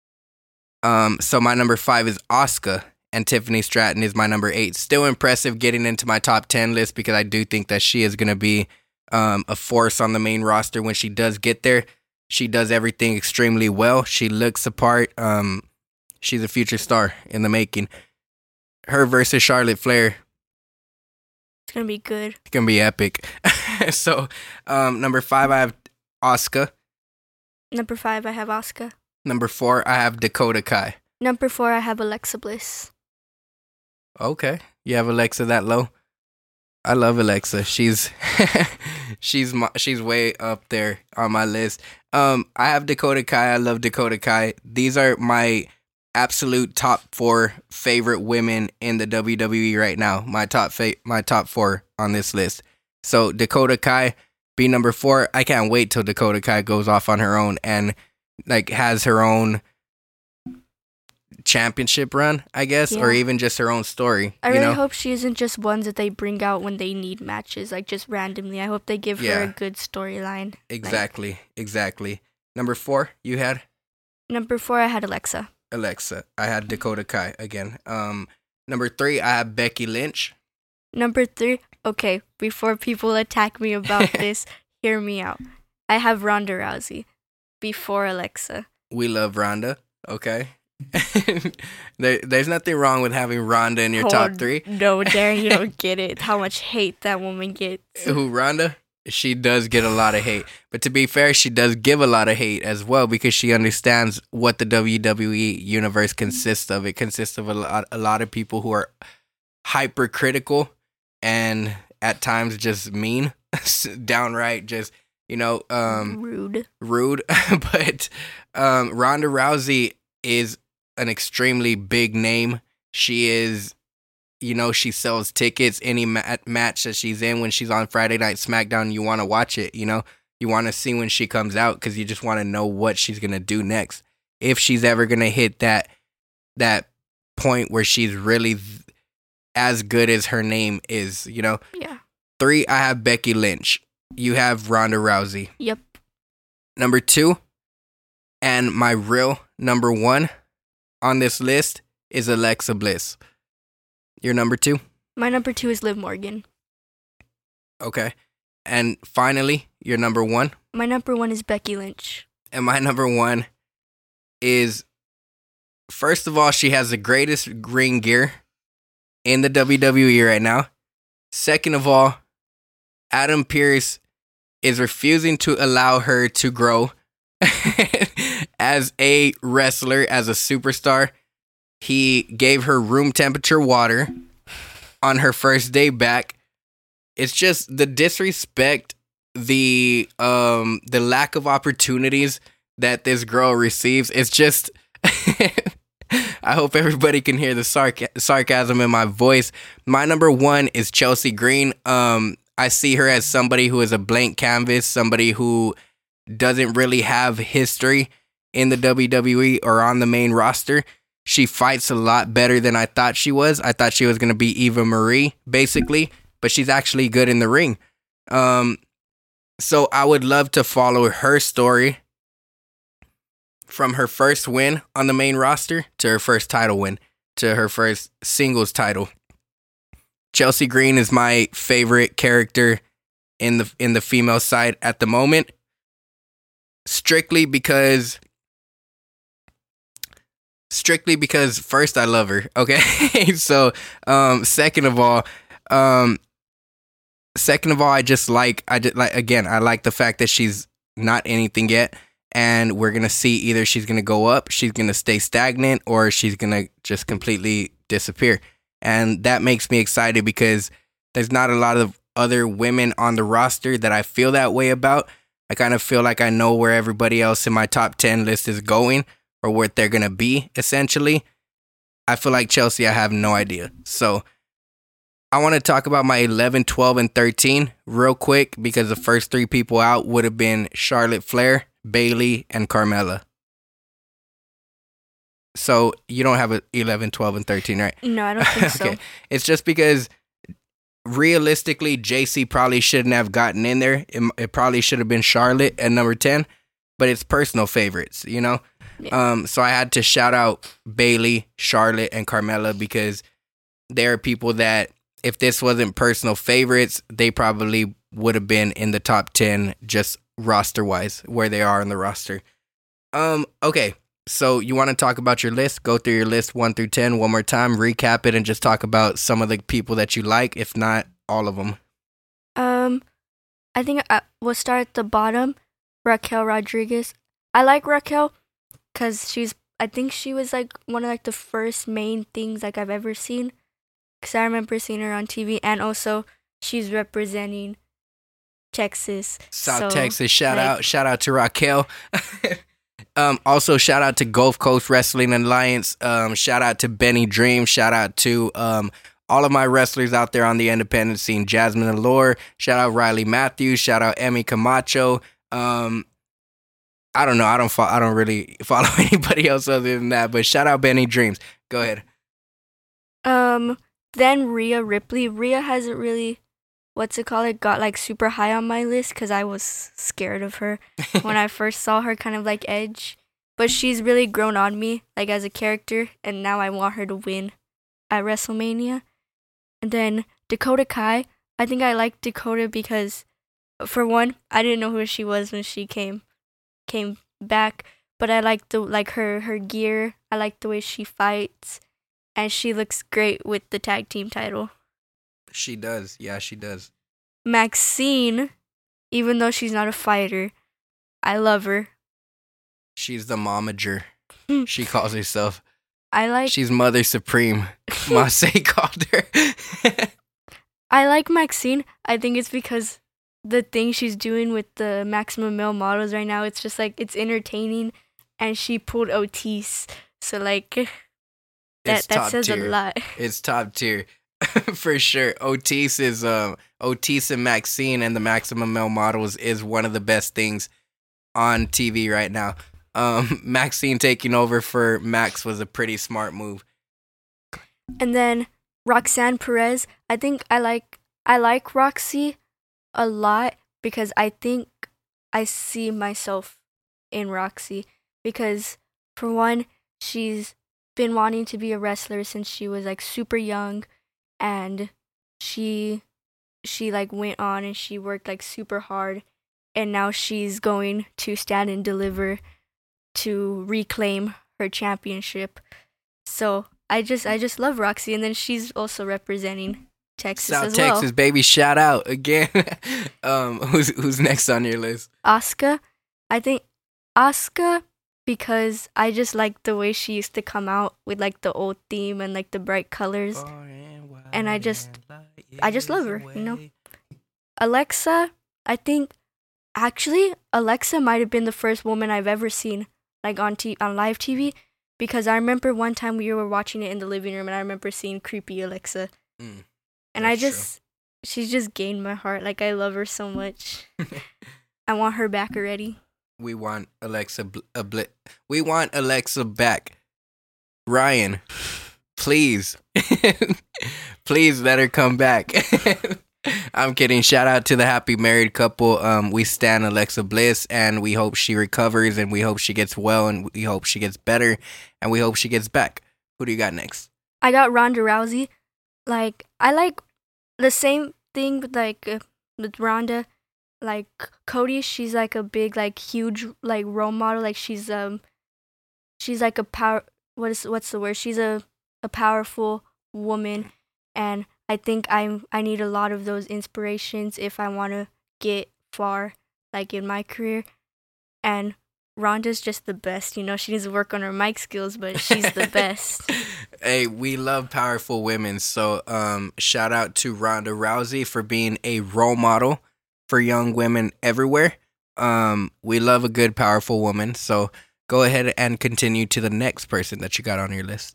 So my number 5 is Asuka. And Tiffany Stratton is my number 8. Still impressive getting into my top 10 list because I do think that she is going to be a force on the main roster when she does get there. She does everything extremely well. She looks apart. She's a future star in the making. Her versus Charlotte Flair. It's going to be good. It's going to be epic. So, number 5, I have Asuka. Number 5, I have Asuka. Number 4, I have Dakota Kai. Number 4, I have Alexa Bliss. Okay. You have Alexa that low? I love Alexa. She's she's way up there on my list. I have Dakota Kai. I love Dakota Kai. These are my absolute top 4 favorite women in the WWE right now. My top 4 on this list. So Dakota Kai be number 4. I can't wait till Dakota Kai goes off on her own and like has her own championship run, I guess, or even just her own story. I really hope she isn't just ones that they bring out when they need matches, like just randomly. I hope they give her a good storyline. Exactly. Number 4, you had? Number 4, I had Alexa. I had Dakota Kai again. Number 3, I have Becky Lynch. Number 3, okay, before people attack me about this, hear me out. I have Ronda Rousey before Alexa. We love Ronda, okay? There's nothing wrong with having Ronda in your top 3. No, Darren, you don't get it. How much hate that woman gets. Who, Ronda? She does get a lot of hate. But to be fair, she does give a lot of hate as well because she understands what the WWE universe consists of. It consists of a lot of people who are hypercritical and at times just mean, downright just, rude. But Ronda Rousey is an extremely big name. She is, she sells tickets. Any match that she's in when she's on Friday Night SmackDown, you want to watch it, You want to see when she comes out because you just want to know what she's going to do next. If she's ever going to hit that point where she's really as good as her name is, Yeah. 3, I have Becky Lynch. You have Ronda Rousey. Yep. Number 2, and my real number 1 on this list is Alexa Bliss. Your number 2? My number 2 is Liv Morgan. Okay. And finally, your number 1? My number 1 is Becky Lynch. And my number 1 is, first of all, she has the greatest ring gear in the WWE right now. Second of all, Adam Pearce is refusing to allow her to grow as a wrestler, as a superstar. He gave her room temperature water on her first day back. it's just the disrespect, the lack of opportunities that this girl receives. It's just I hope everybody can hear the sarcasm in my voice. My number one is Chelsea Green. I see her as somebody who is a blank canvas, somebody who doesn't really have history in the WWE or on the main roster. She fights a lot better than I thought she was. I thought she was going to be Eva Marie, basically, but she's actually good in the ring. So I would love to follow her story from her first win on the main roster to her first title win to her first singles title. Chelsea Green is my favorite character in the female side at the moment, strictly because first I love her. Okay, so second of all, I like the fact that she's not anything yet. And we're going to see either she's going to go up, she's going to stay stagnant, or she's going to just completely disappear. And that makes me excited because there's not a lot of other women on the roster that I feel that way about. I kind of feel like I know where everybody else in my top 10 list is going or what they're going to be, essentially. I feel like Chelsea, I have no idea. So I want to talk about my 11, 12, and 13 real quick because the first three people out would have been Charlotte Flair, Bayley, and Carmella. So you don't have a 11, 12, and 13, right? No, I don't think so. Okay. It's just because realistically, JC probably shouldn't have gotten in there. It probably should have been Charlotte at number 10, but it's personal favorites, you know? Yeah. So I had to shout out Bayley, Charlotte, and Carmella because there are people that if this wasn't personal favorites, they probably would have been in the top 10 just roster-wise, where they are in the roster. Okay, so you want to talk about your list? Go through your list 1 through 10 one more time, recap it, and just talk about some of the people that you like, if not all of them. I think we'll start at the bottom. Raquel Rodriguez. I like Raquel because I think she was like one of like the first main things like I've ever seen. Because I remember seeing her on TV, and also she's representing Texas. South Texas. Shout out to Raquel. Also shout out to Gulf Coast Wrestling Alliance. Shout out to Benny Dream. Shout out to all of my wrestlers out there on the independent scene. Jasmine Allure. Shout out Riley Matthews. Shout out Emmy Camacho. I don't know. I don't really follow anybody else other than that. But shout out Benny Dreams. Go ahead. Then Rhea Ripley. Rhea hasn't really, got like super high on my list because I was scared of her when I first saw her, kind of like Edge. But she's really grown on me, like as a character, and now I want her to win at WrestleMania. And then Dakota Kai. I think I like Dakota because, for one, I didn't know who she was when she came back, but I like her gear. I like the way she fights. And she looks great with the tag team title. She does. Yeah, she does. Maxine, even though she's not a fighter, I love her. She's the momager. She calls herself. She's Mother Supreme. Masay called her. I like Maxine. I think it's because the thing she's doing with the Maximum Male models right now, it's just like, it's entertaining. And she pulled Otis. So like... That says tier. A lot. It's top tier. For sure. Otis and Maxine and the Maximum Male Models is one of the best things on TV right now. Maxine taking over for Max was a pretty smart move. And then Roxanne Perez. I think I like Roxy a lot because I think I see myself in Roxy because for one, she's been wanting to be a wrestler since she was like super young, and she like went on and she worked like super hard, and now she's going to Stand and Deliver to reclaim her championship. So I just love Roxy, and then she's also representing Texas South as well. Texas, baby, shout out again. Who's next on your list? Asuka. I think Asuka, because I just like the way she used to come out with like the old theme and like the bright colors. And I just love her, you know. Alexa, I think, actually, Alexa might have been the first woman I've ever seen, like, on live TV, because I remember one time we were watching it in the living room, and I remember seeing creepy Alexa. And she's just gained my heart. Like, I love her so much. I want her back already. We want Alexa we want Alexa back. Ryan, please. Please let her come back. I'm kidding. Shout out to the happy married couple. We stan Alexa Bliss, and we hope she recovers, and we hope she gets well, and we hope she gets better, and we hope she gets back. Who do you got next? I got Ronda Rousey. Like, I like the same thing with, like, with Ronda. Like, Cody, she's, like, a big, like, huge, like, role model. Like, she's like a power, what's the word? She's a powerful woman, and I think I need a lot of those inspirations if I want to get far, like, in my career. And Ronda's just the best, you know. She needs to work on her mic skills, but she's the best. Hey, we love powerful women, so shout out to Ronda Rousey for being a role model for young women everywhere. We love a good, powerful woman, so go ahead and continue to the next person that you got on your list.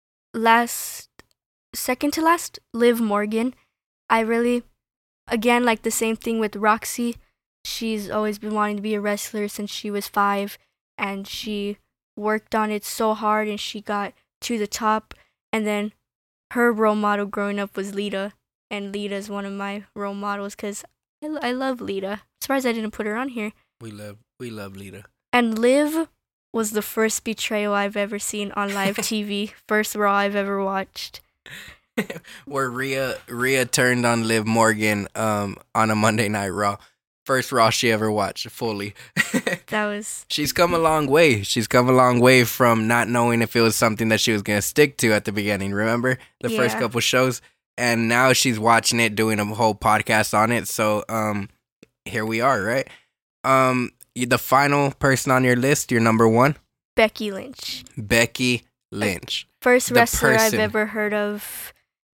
Second to last, Liv Morgan. I really, again, like the same thing with Roxy. She's always been wanting to be a wrestler since she was 5, and she worked on it so hard, and she got to the top. And then her role model growing up was Lita, and Lita's one of my role models because I love Lita. Surprised I didn't put her on here. We love Lita. And Liv was the first betrayal I've ever seen on live TV. First Raw I've ever watched. Where Rhea turned on Liv Morgan on a Monday Night Raw. First Raw she ever watched fully. She's come a long way. She's come a long way from not knowing if it was something that she was going to stick to at the beginning. Remember? The first couple shows? And now she's watching it, doing a whole podcast on it. So here we are, right? The final person on your list, your number one? Becky Lynch. Becky Lynch. First wrestler I've ever heard of.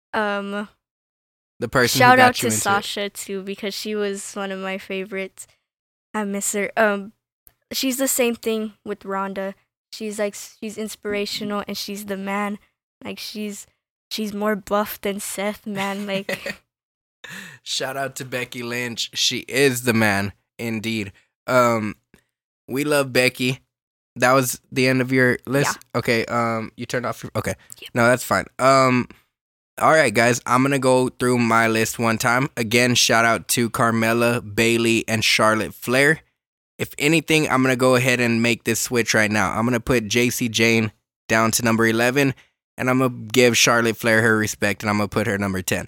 The person shout who got out to Sasha too, because she was one of my favorites. I miss her. She's the same thing with Ronda. She's inspirational, and she's the man. Like, she's more buff than Seth, man. Like, shout out to Becky Lynch. She is the man, indeed. We love Becky. That was the end of your list? Yeah. Okay, you turned off your... Okay. Yep. No, that's fine. All right, guys, I'm going to go through my list one time. Again, shout out to Carmella, Bayley, and Charlotte Flair. If anything, I'm going to go ahead and make this switch right now. I'm going to put JC Jane down to number 11, and I'm going to give Charlotte Flair her respect, and I'm going to put her number 10.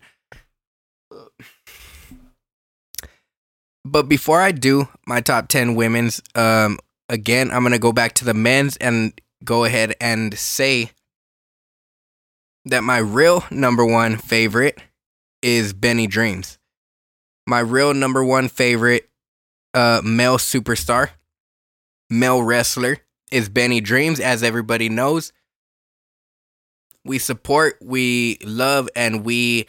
But before I do my top 10 women's, again, I'm going to go back to the men's and go ahead and say that my real number one favorite is Benny Dreams. My real number one favorite male superstar, male wrestler is Benny Dreams, as everybody knows. We support, we love, and we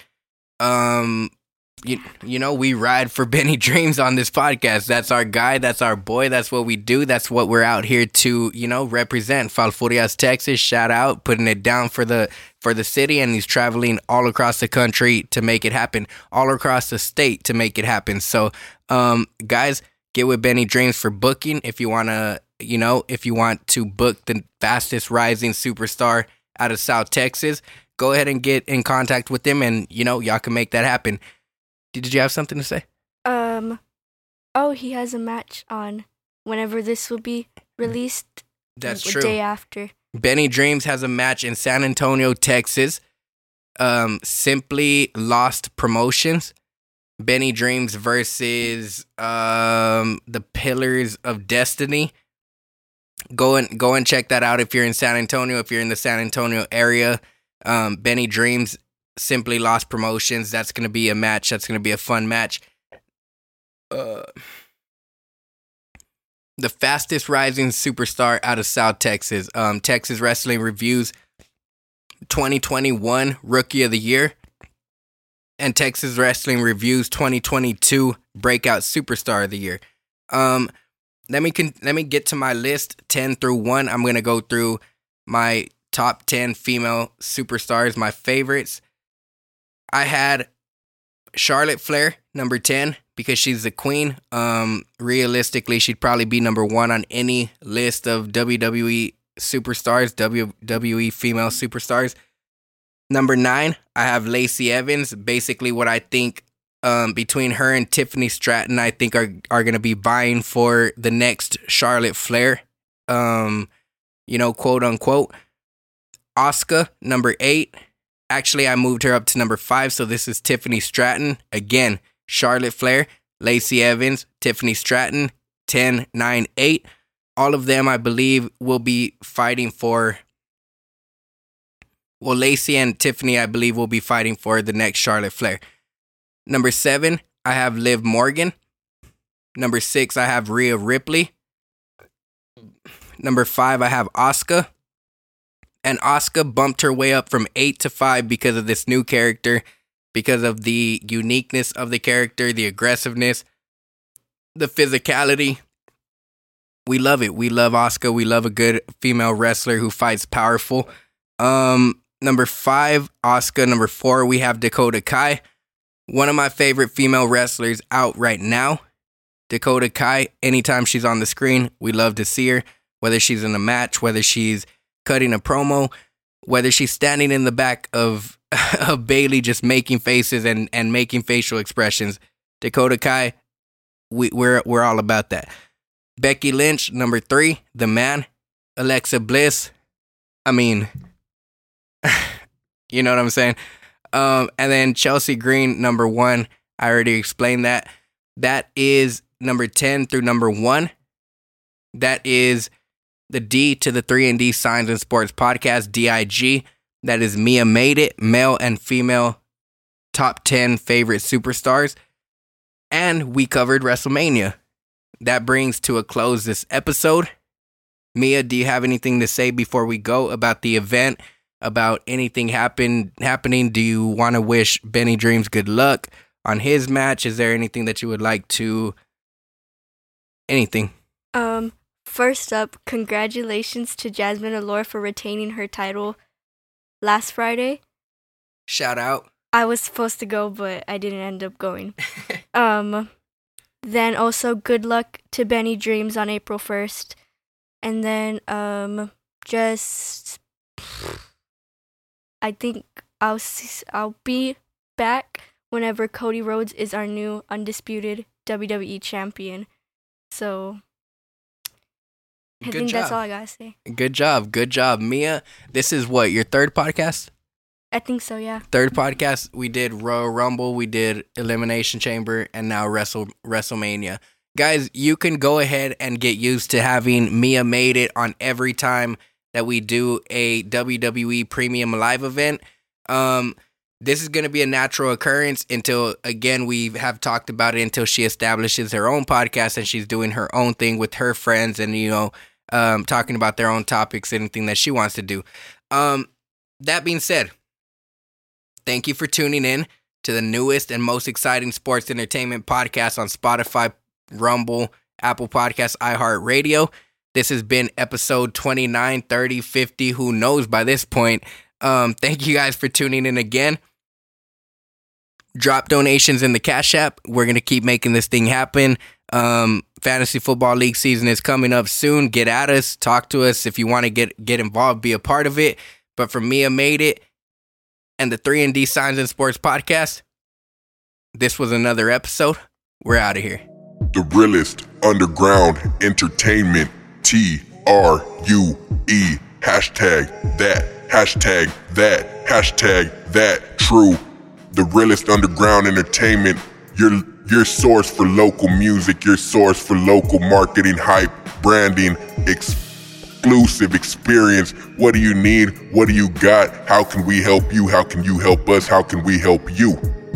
you know, we ride for Benny Dreams on this podcast. That's our guy. That's our boy. That's what we do. That's what we're out here to, you know, represent. Falfurrias, Texas, shout out, putting it down for the city, and he's traveling all across the country to make it happen, all across the state to make it happen. So, guys, get with Benny Dreams for booking if you want to, you know, if you want to book the fastest rising superstar out of South Texas. Go ahead and get in contact with him, and, you know, y'all can make that happen. Did you have something to say? He has a match on whenever this will be released. That's the true. Day after. Benny Dreams has a match in San Antonio, Texas. Simply Lost Promotions. Benny Dreams versus the Pillars of Destiny. Go and check that out if you're in San Antonio. If you're in the San Antonio area, Benny Dreams, Simply Lost Promotions. That's going to be a match. That's going to be a fun match. The fastest rising superstar out of South Texas. Texas Wrestling Reviews 2021 Rookie of the Year. and Texas Wrestling Reviews 2022 Breakout Superstar of the Year. Let me get to my list 10 through 1. I'm going to go through my top 10 female superstars, my favorites. I had Charlotte Flair, number 10, because she's the queen. Realistically, she'd probably be number 1 on any list of WWE superstars, WWE female superstars. Number 9, I have Lacey Evans. Basically, what I think between her and Tiffany Stratton, I think are going to be vying for the next Charlotte Flair, quote unquote. Asuka, number 8. Actually, I moved her up to number 5, so this is Tiffany Stratton. Again, Charlotte Flair, Lacey Evans, Tiffany Stratton, 10, 9, 8. All of them, I believe, will be fighting for... Well, Lacey and Tiffany, I believe, will be fighting for the next Charlotte Flair. Number 7, I have Liv Morgan. Number 6, I have Rhea Ripley. Number 5, I have Asuka. And Asuka bumped her way up from 8 to 5 because of this new character, because of the uniqueness of the character, the aggressiveness, the physicality. We love it. We love Asuka. We love a good female wrestler who fights powerful. Number 5, Asuka. Number 4, we have Dakota Kai. One of my favorite female wrestlers out right now. Dakota Kai, anytime she's on the screen, we love to see her. Whether she's in a match, whether she's cutting a promo, whether she's standing in the back of Bayley just making faces and making facial expressions. Dakota Kai, we're all about that. Becky Lynch, number 3, the man. Alexa Bliss, I mean, you know what I'm saying? And then Chelsea Green, number 1. I already explained that. That is number 10 through number 1. That is the D to the 3&D Signs and Sports Podcast, DIG. That is Mia Made It, male and female top 10 favorite superstars. And we covered WrestleMania. That brings to a close this episode. Mia, do you have anything to say before we go about the event? About anything happening? Do you want to wish Benny Dreams good luck on his match? Is there anything that you would like to... Anything? First up, congratulations to Jasmine Allure for retaining her title last Friday. Shout out. I was supposed to go, but I didn't end up going. Then also good luck to Benny Dreams on April 1st. And then I think I'll be back whenever Cody Rhodes is our new undisputed WWE champion. So I think that's all I gotta say. Good job, Mia. This is what, your third podcast? I think so, yeah. Third podcast. We did Royal Rumble, we did Elimination Chamber, and now WrestleMania. Guys, you can go ahead and get used to having Mia Made It on every time that we do a WWE Premium Live event. This is going to be a natural occurrence until, again, we have talked about it, until she establishes her own podcast and she's doing her own thing with her friends and, talking about their own topics, anything that she wants to do. That being said, thank you for tuning in to the newest and most exciting sports entertainment podcast on Spotify, Rumble, Apple Podcasts, iHeartRadio. This has been episode 29, 30, 50, who knows by this point. Thank you guys for tuning in again. Drop donations in the Cash App. We're going to keep making this thing happen. Fantasy Football League season is coming up soon. Get at us. Talk to us if you want to get involved, be a part of it. But for Mia Made It and the 3&D Signs and Sports Podcast, this was another episode. We're out of here. The realest underground entertainment. TRUE. Hashtag that. Hashtag that. Hashtag that. True. The realest underground entertainment. Your source for local music. Your source for local marketing, hype, branding, exclusive experience. What do you need? What do you got? How can we help you? How can you help us? How can we help you?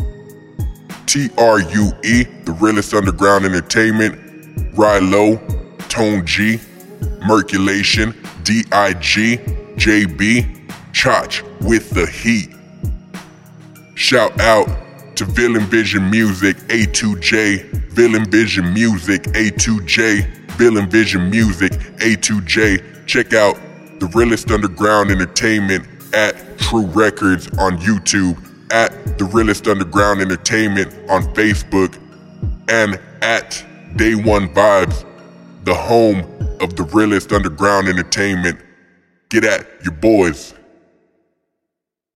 TRUE, the realest underground entertainment. Rilo, Tone G, Merculation, DIG, JB, Chach with the heat. Shout out to Villain Vision Music, A2J. Villain Vision Music, A2J. Villain Vision Music, A2J. Check out The Realest Underground Entertainment at True Records on YouTube, at The Realest Underground Entertainment on Facebook, and at Day One Vibes, the home of The Realest Underground Entertainment. Get at your boys.